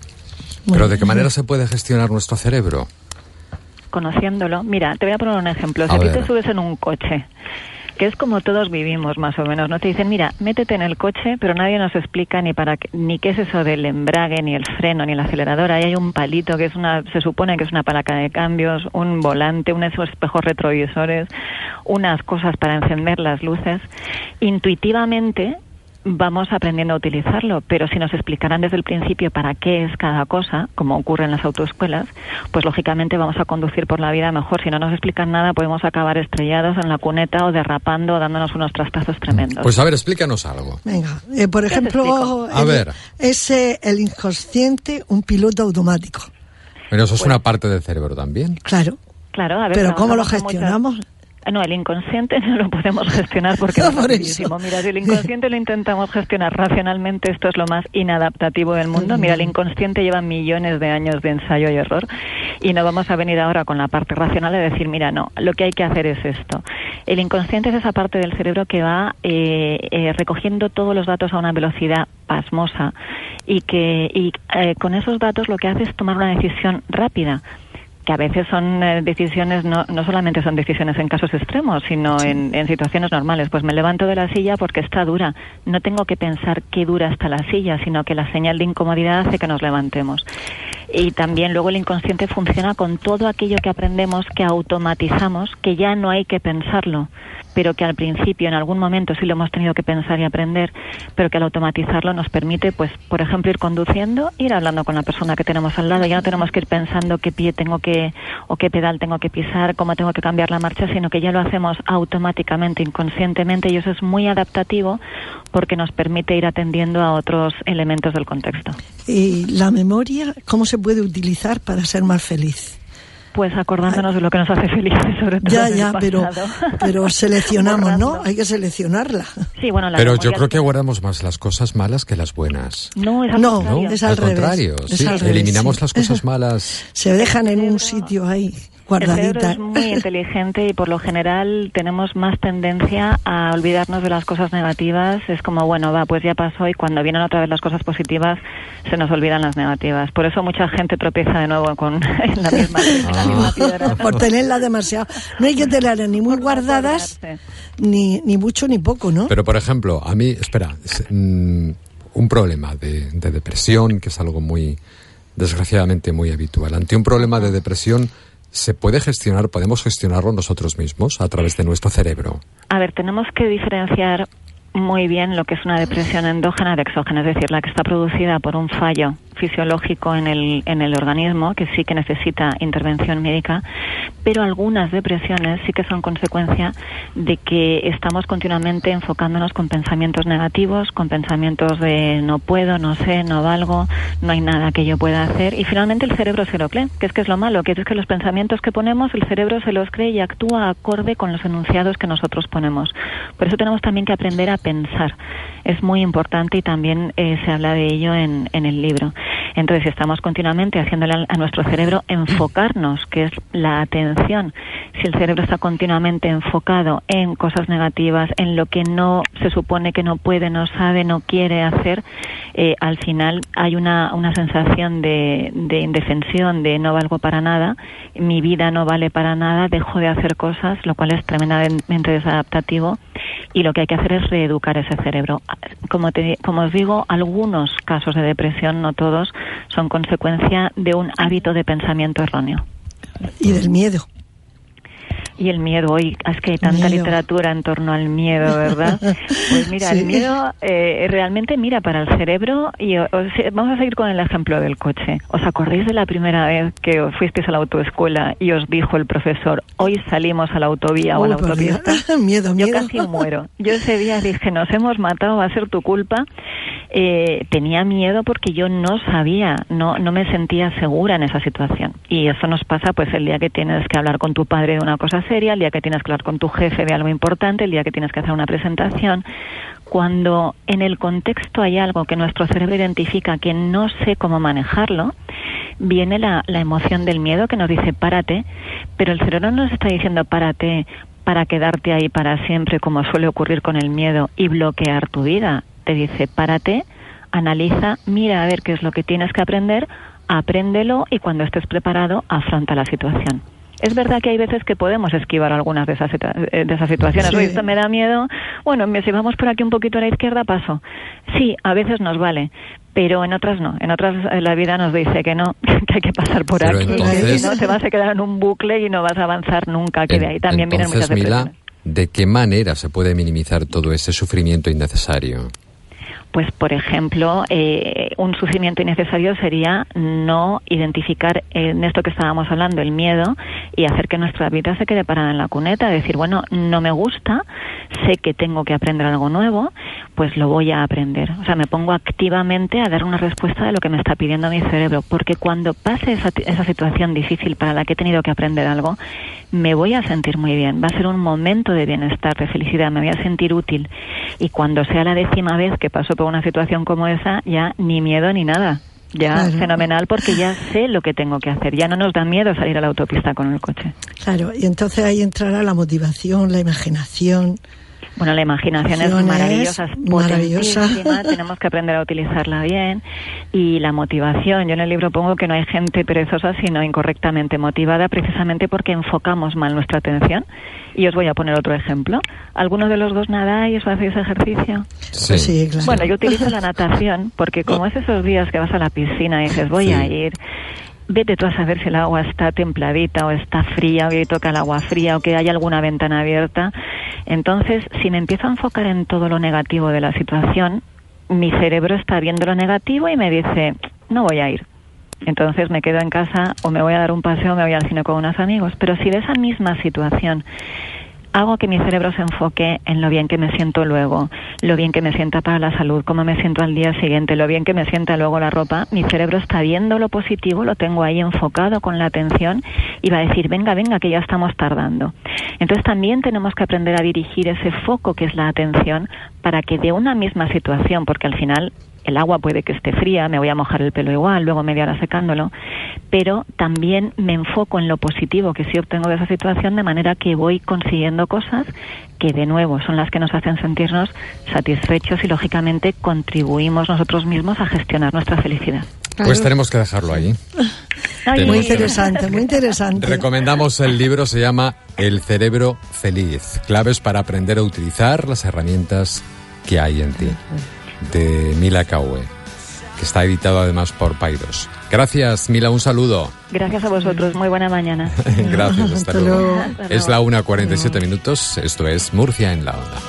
S3: Pero ¿de qué manera se puede gestionar nuestro cerebro?
S25: Conociéndolo. Mira, te voy a poner un ejemplo. Si
S3: A
S25: a, ti
S3: ver.
S25: te subes en un coche, que es como todos vivimos más o menos, ¿no? Te dicen, mira, métete en el coche, pero nadie nos explica ni para qué, ni qué es eso del embrague, ni el freno, ni el acelerador. Ahí hay un palito que es una, se supone que es una palanca de cambios, un volante, unos espejos retrovisores, unas cosas para encender las luces. Intuitivamente vamos aprendiendo a utilizarlo, pero si nos explicaran desde el principio para qué es cada cosa, como ocurre en las autoescuelas, pues lógicamente vamos a conducir por la vida mejor. Si no nos explican nada, podemos acabar estrellados en la cuneta o derrapando o dándonos unos trastazos tremendos.
S3: Pues a ver, explícanos algo.
S20: Venga, eh, por
S25: ¿Qué te
S20: ejemplo,
S25: explico?
S3: A
S20: el-
S3: ver.
S20: es eh, el inconsciente, un piloto automático.
S3: Pero eso es una parte del cerebro también.
S20: Claro.
S25: Claro, a ver,
S20: Pero ¿cómo lo
S25: trabajamos con muchas-
S20: gestionamos?
S25: No, el inconsciente no lo podemos gestionar porque
S20: No,
S25: es
S20: por
S25: rapidísimo.
S20: eso.
S25: Mira, si el inconsciente lo intentamos gestionar racionalmente, esto es lo más inadaptativo del mundo. Mira, el inconsciente lleva millones de años de ensayo y error y no vamos a venir ahora con la parte racional de decir, mira, no, lo que hay que hacer es esto. El inconsciente es esa parte del cerebro que va eh, eh, recogiendo todos los datos a una velocidad pasmosa y que y, eh, con esos datos lo que hace es tomar una decisión rápida, que a veces son eh, decisiones, no, no solamente son decisiones en casos extremos, sino sí. en, en situaciones normales. Pues me levanto de la silla porque está dura. No tengo que pensar qué dura está la silla, sino que la señal de incomodidad hace que nos levantemos. Y también luego el inconsciente funciona con todo aquello que aprendemos, que automatizamos, que ya no hay que pensarlo, pero que al principio, en algún momento, sí lo hemos tenido que pensar y aprender, pero que al automatizarlo nos permite, pues, por ejemplo, ir conduciendo, ir hablando con la persona que tenemos al lado. Ya no tenemos que ir pensando qué pie tengo que, o qué pedal tengo que pisar, cómo tengo que cambiar la marcha, sino que ya lo hacemos automáticamente, inconscientemente, y eso es muy adaptativo porque nos permite ir atendiendo a otros elementos del contexto.
S20: ¿Y la memoria, cómo se puede utilizar para ser más feliz?
S25: Pues acordándonos de lo que nos hace felices, sobre todo.
S20: Ya,
S25: en
S20: ya,
S25: el
S20: pero,
S25: pasado.
S20: pero seleccionamos, ¿no? Hay que seleccionarla.
S25: Sí, bueno, la
S3: Pero
S25: memoria
S3: yo creo que
S25: tiene-
S3: guardamos más las cosas malas que las buenas.
S25: No, es al
S20: No,
S25: contrario.
S20: es al
S3: al
S20: revés.
S3: contrario,
S20: Es
S3: sí,
S20: al revés,
S3: eliminamos
S20: sí.
S3: las cosas malas.
S20: Se dejan en un sitio ahí,
S25: El cerebro
S20: guardaditas.
S25: es muy inteligente y por lo general tenemos más tendencia a olvidarnos de las cosas negativas. Es como, bueno, va, pues ya pasó, y cuando vienen otra vez las cosas positivas se nos olvidan las negativas. Por eso mucha gente tropieza de nuevo con en la misma, en la misma piedra.
S20: Por tenerla demasiado. No hay que tenerlas ni muy guardadas, ni, ni mucho ni poco, ¿no?
S3: Pero, por ejemplo, a mí, espera, es, mm, un problema de, de depresión, que es algo muy, desgraciadamente, muy habitual. Ante un problema de depresión, ¿se puede gestionar, podemos gestionarlo nosotros mismos a través de nuestro cerebro?
S25: A ver, tenemos que diferenciar muy bien lo que es una depresión endógena de exógena, es decir, la que está producida por un fallo fisiológico en el, en el organismo, que sí que necesita intervención médica, pero algunas depresiones sí que son consecuencia de que estamos continuamente enfocándonos con pensamientos negativos, con pensamientos de no puedo, no sé, no valgo, no hay nada que yo pueda hacer, y finalmente el cerebro se lo cree, que es que es lo malo, que es que los pensamientos que ponemos, el cerebro se los cree y actúa acorde con los enunciados que nosotros ponemos. Por eso tenemos también que aprender a pensar. Es muy importante y también eh, se habla de ello en, en el libro. Entonces, si estamos continuamente haciéndole a nuestro cerebro enfocarnos, que es la atención, si el cerebro está continuamente enfocado en cosas negativas, en lo que no se supone que no puede, no sabe, no quiere hacer, eh, al final hay una, una sensación de, de indefensión, de no valgo para nada, mi vida no vale para nada, dejo de hacer cosas, lo cual es tremendamente desadaptativo, y lo que hay que hacer es reeducar ese cerebro. Como, te, como os digo, algunos casos de depresión, no todos, son consecuencia de un hábito de pensamiento erróneo.
S20: Y del miedo.
S25: Y el miedo, hoy es que hay tanta
S20: Miedo.
S25: literatura en torno al miedo, ¿verdad? Pues mira,
S20: Sí.
S25: el miedo eh, realmente mira para el cerebro, y o- o sea, vamos a seguir con el ejemplo del coche. ¿Os acordáis de la primera vez que os fuisteis a la autoescuela y os dijo el profesor, hoy salimos a la autovía o a la
S20: Uy, por Dios.
S25: autopista?
S20: Miedo,
S25: Yo
S20: miedo.
S25: casi muero. Yo ese día dije, nos hemos matado, va a ser tu culpa. Eh, tenía miedo porque yo no sabía, no, no me sentía segura en esa situación. Y eso nos pasa pues el día que tienes que hablar con tu padre de una cosa seria, el día que tienes que hablar con tu jefe de algo importante, el día que tienes que hacer una presentación. Cuando en el contexto hay algo que nuestro cerebro identifica que no sé cómo manejarlo, viene la, la emoción del miedo que nos dice párate, pero el cerebro no nos está diciendo párate para quedarte ahí para siempre, como suele ocurrir con el miedo, y bloquear tu vida. Te dice párate, analiza, mira a ver qué es lo que tienes que aprender, apréndelo, y cuando estés preparado, afronta la situación. Es verdad que hay veces que podemos esquivar algunas de esas, situa- eh, de esas situaciones.
S20: Sí.
S25: Oye, esto me da miedo. Bueno, me- si vamos por aquí un poquito a la izquierda, paso. Sí, a veces nos vale, pero en otras no. En otras eh, la vida nos dice que no, que hay que pasar por
S3: Pero
S25: aquí.
S3: entonces-
S25: Si no, te vas a quedar en un bucle y no vas a avanzar nunca. Que de ahí también vienen muchas
S3: Entonces, Mila,
S25: depresiones.
S3: ¿de qué manera se puede minimizar todo ese sufrimiento innecesario?
S25: Pues, por ejemplo, eh, un sufrimiento innecesario sería no identificar en esto que estábamos hablando, el miedo, y hacer que nuestra vida se quede parada en la cuneta. Decir, bueno, no me gusta, sé que tengo que aprender algo nuevo, pues lo voy a aprender. O sea, me pongo activamente a dar una respuesta de lo que me está pidiendo mi cerebro, porque cuando pase esa, esa situación difícil para la que he tenido que aprender algo, me voy a sentir muy bien. Va a ser un momento de bienestar, de felicidad, me voy a sentir útil. Y cuando sea la décima vez que paso por una situación como esa, ya ni miedo ni nada. Ya
S20: Claro.
S25: fenomenal, porque ya sé lo que tengo que hacer. Ya no nos da miedo salir a la autopista con el coche.
S20: Claro, y entonces ahí entrará la motivación, la imaginación.
S25: Bueno, la imaginación es
S20: Imaginación
S25: maravillosa, es
S20: es maravillosa.
S25: potentísima, tenemos que aprender a utilizarla bien. Y la motivación, yo en el libro pongo que no hay gente perezosa, sino incorrectamente motivada, precisamente porque enfocamos mal nuestra atención. Y os voy a poner otro ejemplo. ¿Alguno de los dos nadáis o hacéis ejercicio?
S3: Sí.
S20: Pues sí, claro.
S25: Bueno, yo utilizo la natación porque como es esos días que vas a la piscina y dices voy
S3: Sí.
S25: a ir, vete tú a saber si el agua está templadita o está fría, o que toca el agua fría o que hay alguna ventana abierta. Entonces, si me empiezo a enfocar en todo lo negativo de la situación, mi cerebro está viendo lo negativo y me dice, no voy a ir. Entonces me quedo en casa o me voy a dar un paseo o me voy al cine con unos amigos. Pero si de esa misma situación hago que mi cerebro se enfoque en lo bien que me siento luego, lo bien que me sienta para la salud, cómo me siento al día siguiente, lo bien que me sienta luego la ropa, mi cerebro está viendo lo positivo, lo tengo ahí enfocado con la atención y va a decir, venga, venga, que ya estamos tardando. Entonces también tenemos que aprender a dirigir ese foco que es la atención para que de una misma situación, porque al final el agua puede que esté fría, me voy a mojar el pelo igual, luego media hora secándolo, pero también me enfoco en lo positivo que sí obtengo de esa situación, de manera que voy consiguiendo cosas que de nuevo son las que nos hacen sentirnos satisfechos y lógicamente contribuimos nosotros mismos a gestionar nuestra felicidad.
S3: Pues tenemos que dejarlo ahí.
S20: Ay, muy interesante, muy interesante.
S3: Recomendamos el libro, se llama El cerebro feliz, claves para aprender a utilizar las herramientas que hay en ti, de Mila Kaue, que está editado además por Paidos. Gracias, Mila, un saludo.
S25: Gracias a vosotros, muy buena mañana.
S3: Gracias, hasta, hasta luego. luego. Es la una cuarenta y siete minutos, esto es Murcia en la Onda.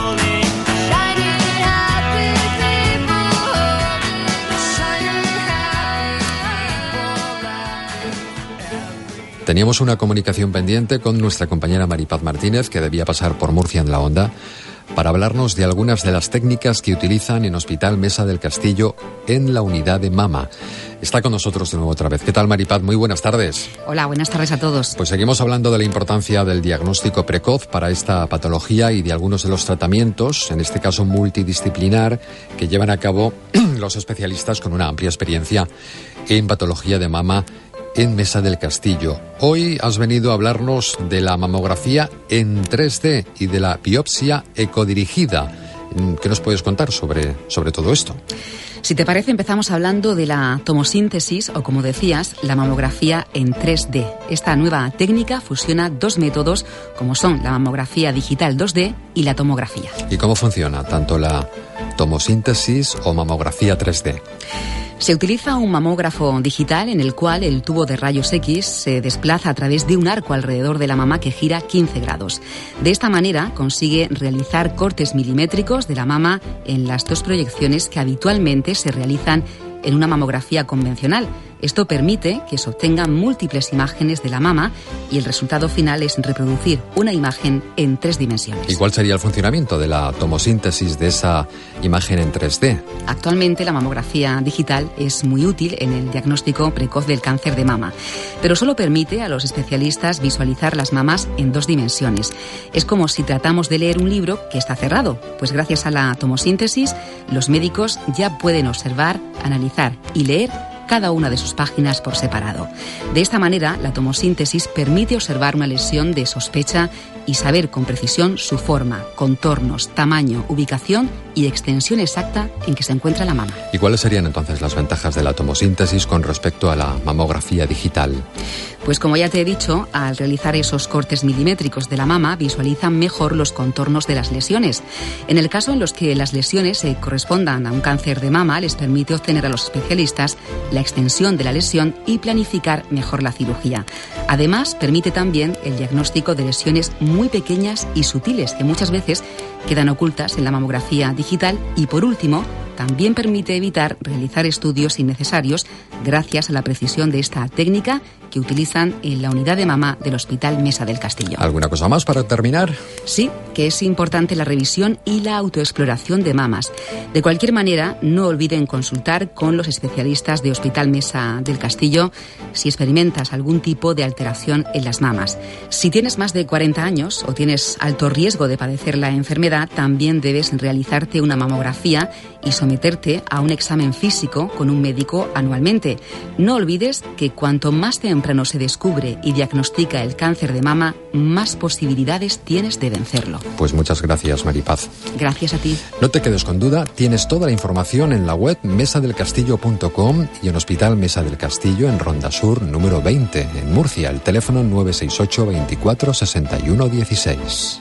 S3: Teníamos una comunicación pendiente con nuestra compañera Maripaz Martínez, que debía pasar por Murcia en la Onda, para hablarnos de algunas de las técnicas que utilizan en Hospital Mesa del Castillo en la unidad de mama. Está con nosotros de nuevo otra vez. ¿Qué tal, Maripaz? Muy buenas tardes.
S1: Hola, buenas tardes a todos.
S3: Pues seguimos hablando de la importancia del diagnóstico precoz para esta patología y de algunos de los tratamientos, en este caso multidisciplinar, que llevan a cabo los especialistas con una amplia experiencia en patología de mama en Mesa del Castillo. Hoy has venido a hablarnos de la mamografía en tres D y de la biopsia ecodirigida. ¿Qué nos puedes contar sobre, sobre todo esto?
S1: Si te parece, empezamos hablando de la tomosíntesis, o como decías, la mamografía en tres D. Esta nueva técnica fusiona dos métodos, como son la mamografía digital dos D y la tomografía.
S3: ¿Y cómo funciona tanto la tomosíntesis o mamografía tres D?
S1: Se utiliza un mamógrafo digital en el cual el tubo de rayos X se desplaza a través de un arco alrededor de la mama que gira quince grados. De esta manera consigue realizar cortes milimétricos de la mama en las dos proyecciones que habitualmente se realizan en una mamografía convencional. Esto permite que se obtengan múltiples imágenes de la mama y el resultado final es reproducir una imagen en tres dimensiones.
S3: ¿Y cuál sería el funcionamiento de la tomosíntesis de esa imagen en tres D?
S1: Actualmente la mamografía digital es muy útil en el diagnóstico precoz del cáncer de mama, pero solo permite a los especialistas visualizar las mamas en dos dimensiones. Es como si tratamos de leer un libro que está cerrado, pues gracias a la tomosíntesis los médicos ya pueden observar, analizar y leer cada una de sus páginas por separado. De esta manera, la tomosíntesis permite observar una lesión de sospecha y saber con precisión su forma, contornos, tamaño, ubicación y extensión exacta en que se encuentra la mama.
S3: ¿Y cuáles serían entonces las ventajas de la tomosíntesis con respecto a la mamografía digital?
S1: Pues como ya te he dicho, al realizar esos cortes milimétricos de la mama visualizan mejor los contornos de las lesiones. En el caso en los que las lesiones se correspondan a un cáncer de mama, les permite obtener a los especialistas la extensión de la lesión y planificar mejor la cirugía. Además, permite también el diagnóstico de lesiones muy pequeñas y sutiles que muchas veces quedan ocultas en la mamografía digital y, por último, también permite evitar realizar estudios innecesarios gracias a la precisión de esta técnica que utilizan en la unidad de mama del Hospital Mesa del Castillo.
S3: ¿Alguna cosa más para terminar?
S1: Sí, que es importante la revisión y la autoexploración de mamas. De cualquier manera, no olviden consultar con los especialistas de Hospital Mesa del Castillo si experimentas algún tipo de alteración en las mamas. Si tienes más de cuarenta años o tienes alto riesgo de padecer la enfermedad, también debes realizarte una mamografía y someterte a un examen físico con un médico anualmente. No olvides que cuanto más temprano se descubre y diagnostica el cáncer de mama, más posibilidades tienes de vencerlo.
S3: Pues muchas gracias, Maripaz.
S1: Gracias a ti.
S3: No te quedes con duda, tienes toda la información en la web mesa del castillo punto com y en Hospital Mesa del Castillo en Ronda Sur número veinte, en Murcia, el teléfono nueve seis ocho, veinticuatro, sesenta y uno dieciséis.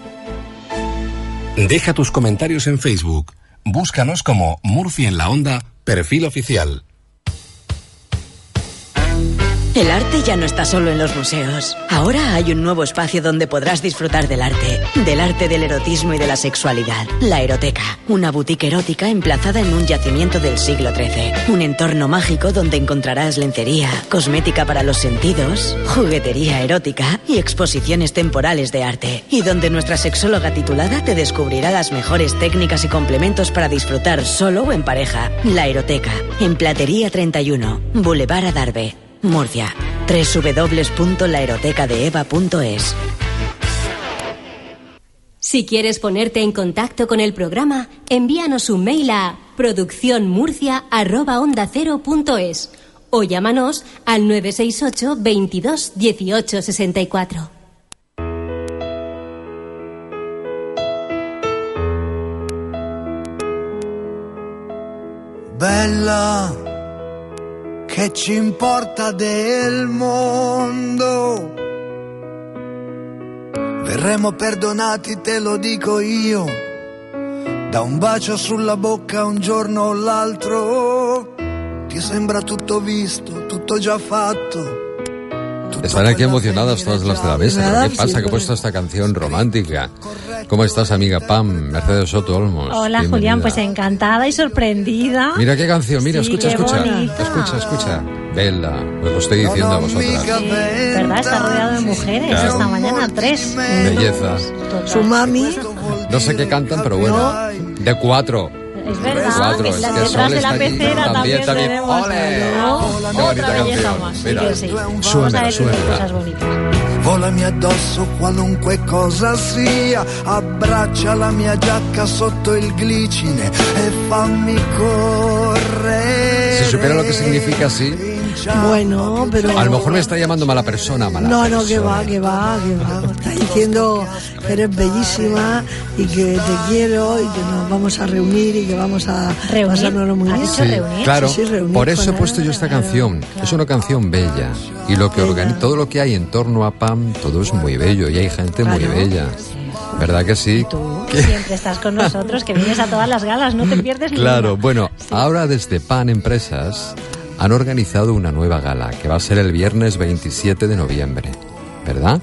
S4: Deja tus comentarios en Facebook. Búscanos como Murcia en la Onda, perfil oficial.
S5: El arte ya no está solo en los museos. Ahora hay un nuevo espacio donde podrás disfrutar del arte. Del arte del erotismo y de la sexualidad. La Eroteca. Una boutique erótica emplazada en un yacimiento del siglo trece. Un entorno mágico donde encontrarás lencería, cosmética para los sentidos, juguetería erótica y exposiciones temporales de arte. Y donde nuestra sexóloga titulada te descubrirá las mejores técnicas y complementos para disfrutar solo o en pareja. La Eroteca. En Platería treinta y uno. Boulevard Adarve. Murcia. doble u doble u doble u punto la eroteca de eva punto es.
S7: Si quieres ponerte en contacto con el programa, envíanos un mail a producción murcia arroba onda cero punto es o llámanos al nueve seis ocho veintidós dieciocho sesenta y cuatro.
S6: Bella, che ci importa del mondo? Verremo perdonati, te lo dico io, da un bacio sulla bocca un giorno o l'altro. Ti sembra tutto visto, tutto già fatto.
S3: Están aquí emocionadas todas las de la mesa. ¿Pero qué pasa? Que he puesto esta canción romántica. ¿Cómo estás, amiga Pam? Mercedes Soto Olmos.
S11: Hola, bienvenida. Julián, pues encantada y sorprendida.
S3: Mira qué canción, mira,
S11: sí,
S3: escucha, escucha.
S11: Bonita.
S3: Escucha, escucha. Bella, os lo estoy diciendo a vosotras.
S11: Sí, ¿verdad? Está rodeado de mujeres. Claro. Esta mañana tres.
S3: Belleza.
S11: Su mami.
S3: No sé qué cantan, pero bueno. De cuatro.
S11: Es verdad,
S3: cuatro,
S11: es
S3: es
S11: las
S3: que
S11: letras de la pecera
S3: también,
S11: también,
S3: también.
S11: tenemos.
S3: ¡Ole!
S11: ¿No? Otra belleza más.
S3: Mira,
S11: sí, sí.
S3: suena, suena.
S11: Cosas bonitas.
S6: Volami addosso qualunque cosa sia, abbraccia la mia giacca sotto il glicine e fammi correre.
S3: Si supiera lo que significa así.
S20: Bueno, pero...
S3: A lo mejor me está llamando mala persona, mala
S20: No,
S3: persona.
S20: no, que va, que va, que va. Está diciendo que eres bellísima y que te quiero y que nos vamos a reunir y que vamos a pasárnoslo muy bien.
S11: ¿Has dicho reunir?
S3: Claro,
S20: Sí, sí, reunir
S3: por eso he
S20: con
S3: puesto yo esta canción. Es una canción bella. Y lo que organiza, todo lo que hay en torno a Pam, todo es muy bello. Y hay gente muy
S11: Claro.
S3: bella. ¿Verdad que sí?
S11: Tú siempre estás con nosotros, que vienes a todas las galas, no te pierdes ninguna.
S3: Claro, bueno, ahora desde Pan Empresas han organizado una nueva gala que va a ser el viernes veintisiete de noviembre, ¿verdad?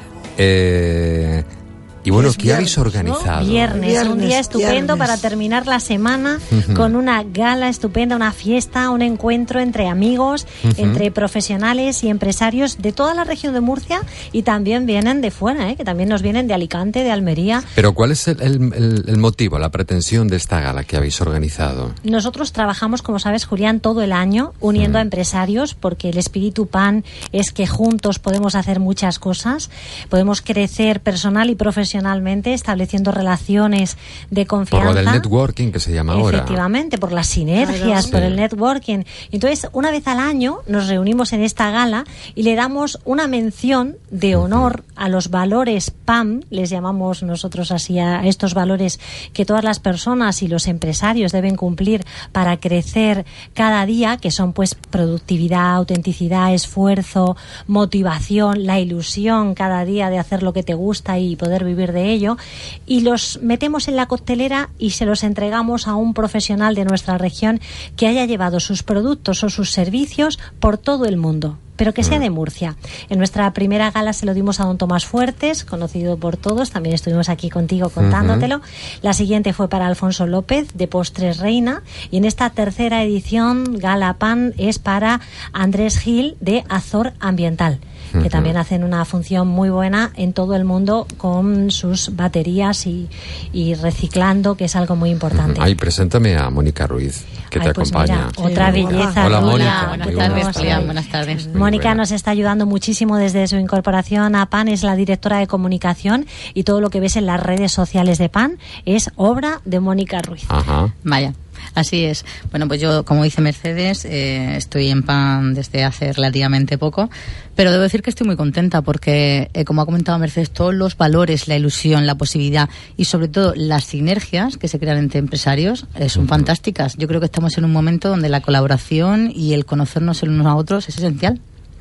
S3: Eh, y bueno, ¿qué habéis organizado?
S11: Viernes,
S20: Viernes,
S11: un día estupendo
S20: viernes.
S11: para terminar la semana
S3: Ujú.
S11: con una gala estupenda, una fiesta, un encuentro entre amigos,
S3: Ujú.
S11: entre profesionales y empresarios de toda la región de Murcia y también vienen de fuera, ¿eh? Que también nos vienen de Alicante, de Almería.
S3: Pero ¿cuál es el, el- el- el motivo, la pretensión de esta gala que habéis organizado?
S11: Nosotros trabajamos, como sabes, Julián, todo el año uniendo a empresarios porque el espíritu PAN es que juntos podemos hacer muchas cosas, podemos crecer personal y profesionalmente estableciendo relaciones de
S3: Por
S11: confianza.
S3: lo del networking que se llama ahora.
S11: Efectivamente, por las sinergias,
S3: Claro.
S11: por
S3: Sí.
S11: el networking. Entonces, una vez al año nos reunimos en esta gala y le damos una mención de honor a los valores PAM, les llamamos nosotros así a estos valores que todas las personas y los empresarios deben cumplir para crecer cada día, que son pues productividad, autenticidad, esfuerzo, motivación, la ilusión cada día de hacer lo que te gusta y poder vivir de ello, y los metemos en la coctelera y se los entregamos a un profesional de nuestra región que haya llevado sus productos o sus servicios por todo el mundo, pero que sea de Murcia. En nuestra primera gala se lo dimos a don Tomás Fuertes, conocido por todos, también estuvimos aquí contigo contándotelo. La siguiente fue para Alfonso López, de Postres Reina, y en esta tercera edición, Gala Pan, es para Andrés Gil, de Azor Ambiental, que
S3: Ujú.
S11: también hacen una función muy buena en todo el mundo con sus baterías y, y reciclando, que es algo muy importante.
S3: Ay, preséntame a Mónica Ruiz, que
S11: Ay,
S3: te
S11: pues
S3: acompaña.
S11: mira, otra belleza.
S3: Hola,
S11: Hola,
S3: Mónica.
S11: buenas
S3: Muy
S11: tardes,
S3: buenas
S11: Julián,
S3: tardes.
S11: buenas tardes.
S3: Muy
S11: Mónica
S3: buena.
S11: nos está ayudando muchísimo desde su incorporación a PAN, es la directora de comunicación y todo lo que ves en las redes sociales de PAN es obra de Mónica Ruiz.
S3: Ajá.
S18: Vaya, así es. Bueno, pues yo, como dice Mercedes, eh, estoy en PAN desde hace relativamente poco, pero debo decir que estoy muy contenta porque, eh, como ha comentado Mercedes, todos los valores, la ilusión, la posibilidad y sobre todo las sinergias que se crean entre empresarios eh, son fantásticas. Yo creo que estamos en un momento donde la colaboración y el conocernos el unos a otros es esencial.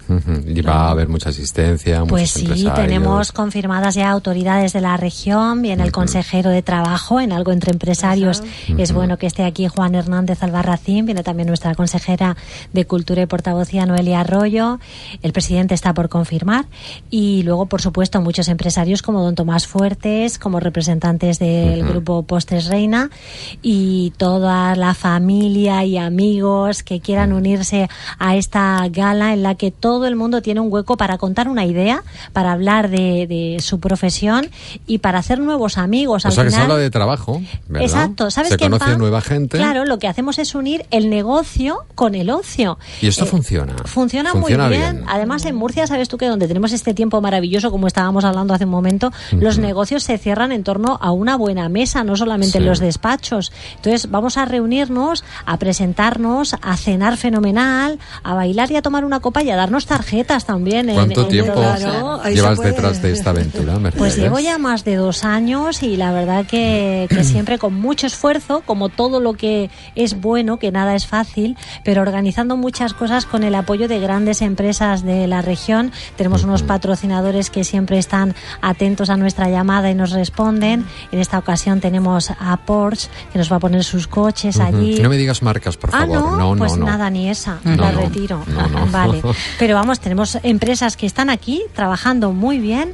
S3: Uh-huh. Y va a haber mucha asistencia, muchos
S11: Pues sí,
S3: empresarios.
S11: tenemos confirmadas ya autoridades de la región, viene el consejero de trabajo en Algo entre Empresarios.
S3: Uh-huh.
S11: Es bueno que esté aquí Juan Hernández Albarracín, viene también nuestra consejera de Cultura y Portavocía Noelia Arroyo, el presidente está por confirmar y luego, por supuesto, muchos empresarios como don Tomás Fuertes, como representantes del uh-huh. grupo Postres Reina y toda la familia y amigos que quieran unirse a esta gala en la que todo todo el mundo tiene un hueco para contar una idea, para hablar de, de su profesión y para hacer nuevos amigos.
S3: O
S11: Al
S3: sea,
S11: final,
S3: que se habla de trabajo, ¿verdad?
S11: Exacto. ¿Sabes
S3: se
S11: qué,
S3: conoce
S11: Pam?
S3: nueva gente.
S11: Claro, lo que hacemos es unir el negocio con el ocio.
S3: Y esto
S11: Eh,
S3: funciona.
S11: Funciona,
S3: Funciona
S11: muy bien.
S3: bien.
S11: Además, en Murcia, sabes tú que donde tenemos este tiempo maravilloso, como estábamos hablando hace un momento, uh-huh. los negocios se cierran en torno a una buena mesa, no solamente sí. en los despachos. Entonces, vamos a reunirnos, a presentarnos, a cenar fenomenal, a bailar y a tomar una copa y a darnos tarjetas también.
S3: ¿Cuánto
S11: en, en
S3: tiempo
S11: claro,
S3: llevas detrás de esta aventura, Mercedes?
S11: Pues llevo ya más de dos años y la verdad que, que siempre con mucho esfuerzo, como todo lo que es bueno, que nada es fácil, pero organizando muchas cosas con el apoyo de grandes empresas de la región. Tenemos unos patrocinadores que siempre están atentos a nuestra llamada y nos responden. En esta ocasión tenemos a Porsche, que nos va a poner sus coches allí.
S3: No me digas marcas, por favor.
S11: Ah, no,
S3: no, no,
S11: pues
S3: no.
S11: nada, ni esa,
S3: no,
S11: la
S3: no,
S11: retiro.
S3: No, no.
S11: Vale, pero vamos, tenemos empresas que están aquí trabajando muy bien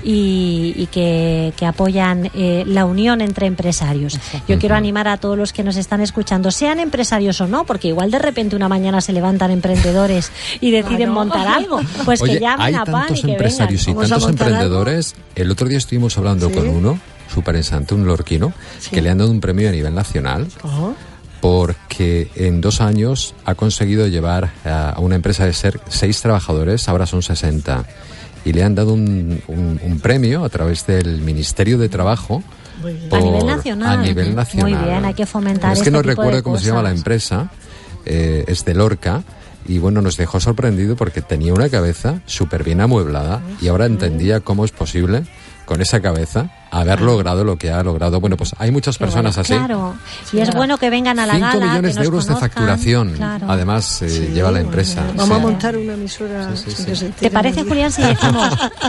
S11: y, y que, que apoyan eh, la unión entre empresarios. Yo quiero animar a todos los que nos están escuchando, sean empresarios o no, porque igual de repente una mañana se levantan emprendedores y deciden
S20: Claro.
S11: montar algo, pues
S3: Oye,
S11: que llamen
S3: hay
S11: a Pan
S3: tantos
S11: y que
S3: empresarios
S11: vengan.
S3: y tantos emprendedores. Algo? El otro día estuvimos hablando
S11: ¿Sí?
S3: con uno, súper interesante, un lorquino, sí. que le han dado un premio a nivel nacional.
S11: Uh-huh.
S3: Porque en dos años ha conseguido llevar a una empresa de ser seis trabajadores, ahora son sesenta, y le han dado un, un, un premio a través del Ministerio de Trabajo.
S11: Por, a nivel nacional.
S3: A nivel nacional.
S11: Muy bien, hay que fomentar.
S3: Es
S11: este
S3: que no
S11: tipo
S3: recuerdo
S11: de
S3: cómo
S11: cosas.
S3: se llama la empresa, eh, es de Lorca. Y bueno, nos dejó sorprendido porque tenía una cabeza súper bien amueblada y ahora entendía cómo es posible, con esa cabeza, haber logrado lo que ha logrado. Bueno, pues hay muchas
S11: Qué
S3: personas
S11: bueno,
S3: así.
S11: Claro, y es bueno que vengan a la
S3: Cinco
S11: gala,
S3: millones
S11: que
S3: de
S11: nos
S3: euros
S11: conozcan.
S3: de facturación,
S11: Claro.
S3: además, eh,
S20: Sí,
S3: lleva la
S20: bueno,
S3: empresa.
S20: Vamos
S3: Sí.
S20: a montar una emisora
S3: Sí, sí,
S20: sin que
S3: sí.
S20: se entere
S11: ¿Te parece,
S20: nadie.
S11: Julián, si decimos?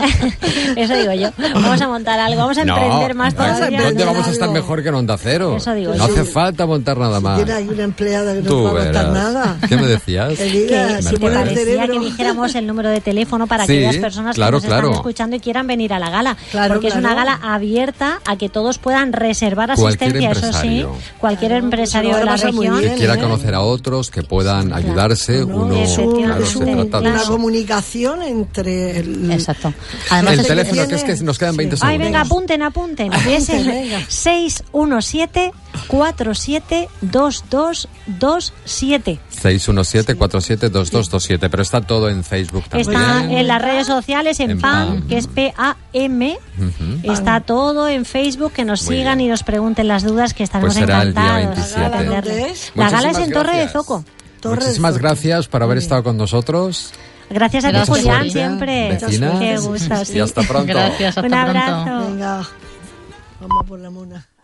S11: Eso digo yo. Vamos a montar algo, vamos a emprender
S3: No,
S11: más todavía.
S3: ¿dónde vamos a estar mejor que en Onda Cero?
S11: Eso digo
S3: no
S11: yo.
S3: hace falta montar nada más.
S20: Tiene ahí una empleada que no
S3: Tú
S20: va a montar
S3: verás.
S20: nada.
S3: ¿Qué me decías?
S20: Que diga,
S11: Que
S20: si
S11: si te
S20: pone el
S11: parecía
S20: cerebro.
S11: que dijéramos el número de teléfono para
S3: Sí,
S11: aquellas personas
S3: claro,
S11: que nos
S3: claro.
S11: están escuchando y quieran venir a la gala.
S20: Claro,
S11: porque
S20: claro.
S11: es una gala abierta a que todos puedan reservar
S3: Cualquier
S11: asistencia, eso sí.
S3: empresario.
S11: Cualquier
S20: Claro,
S11: empresario
S20: eso
S11: de
S20: lo
S11: la
S20: va a pasar muy
S11: región.
S20: bien,
S3: Que quiera
S20: ¿eh?
S3: conocer a otros, que puedan ayudarse,
S20: No,
S3: uno,
S20: es un-
S3: claro,
S20: es
S3: se
S20: un-
S3: trata de
S20: una
S3: eso.
S20: comunicación entre el,
S18: Exacto. Además,
S3: El
S18: es-
S3: teléfono, que es que nos quedan veinte
S11: Ay,
S3: segundos.
S11: venga, apunten, apunten. Es el seis uno siete cuatro siete dos dos dos siete.
S3: seis uno siete, cuatro siete, dos dos dos siete, pero está todo en Facebook también.
S11: Está en las redes sociales, en,
S3: En
S11: P A M,
S3: P A M.
S11: que es P A M.
S3: Ujú.
S11: Está todo en Facebook, que nos
S3: Muy
S11: sigan
S3: bien.
S11: y nos pregunten las dudas, que estaremos
S3: Pues será el día
S11: encantados
S3: veintisiete.
S11: de atenderles.
S20: ¿Dónde es?
S11: La gala es
S3: Muchísimas
S11: en Torre de
S3: gracias.
S11: Zoco.
S20: Torre de
S3: Muchísimas
S20: Zoco.
S3: gracias por haber estado con nosotros.
S11: Gracias a ti,
S18: Gracias,
S11: Julián,
S18: Julián.
S11: siempre.
S3: Vecina.
S11: Qué gusto,
S3: Y
S11: sí.
S3: hasta pronto.
S18: Gracias, hasta
S11: Un
S18: pronto.
S11: abrazo.
S20: Venga, vamos por la mona.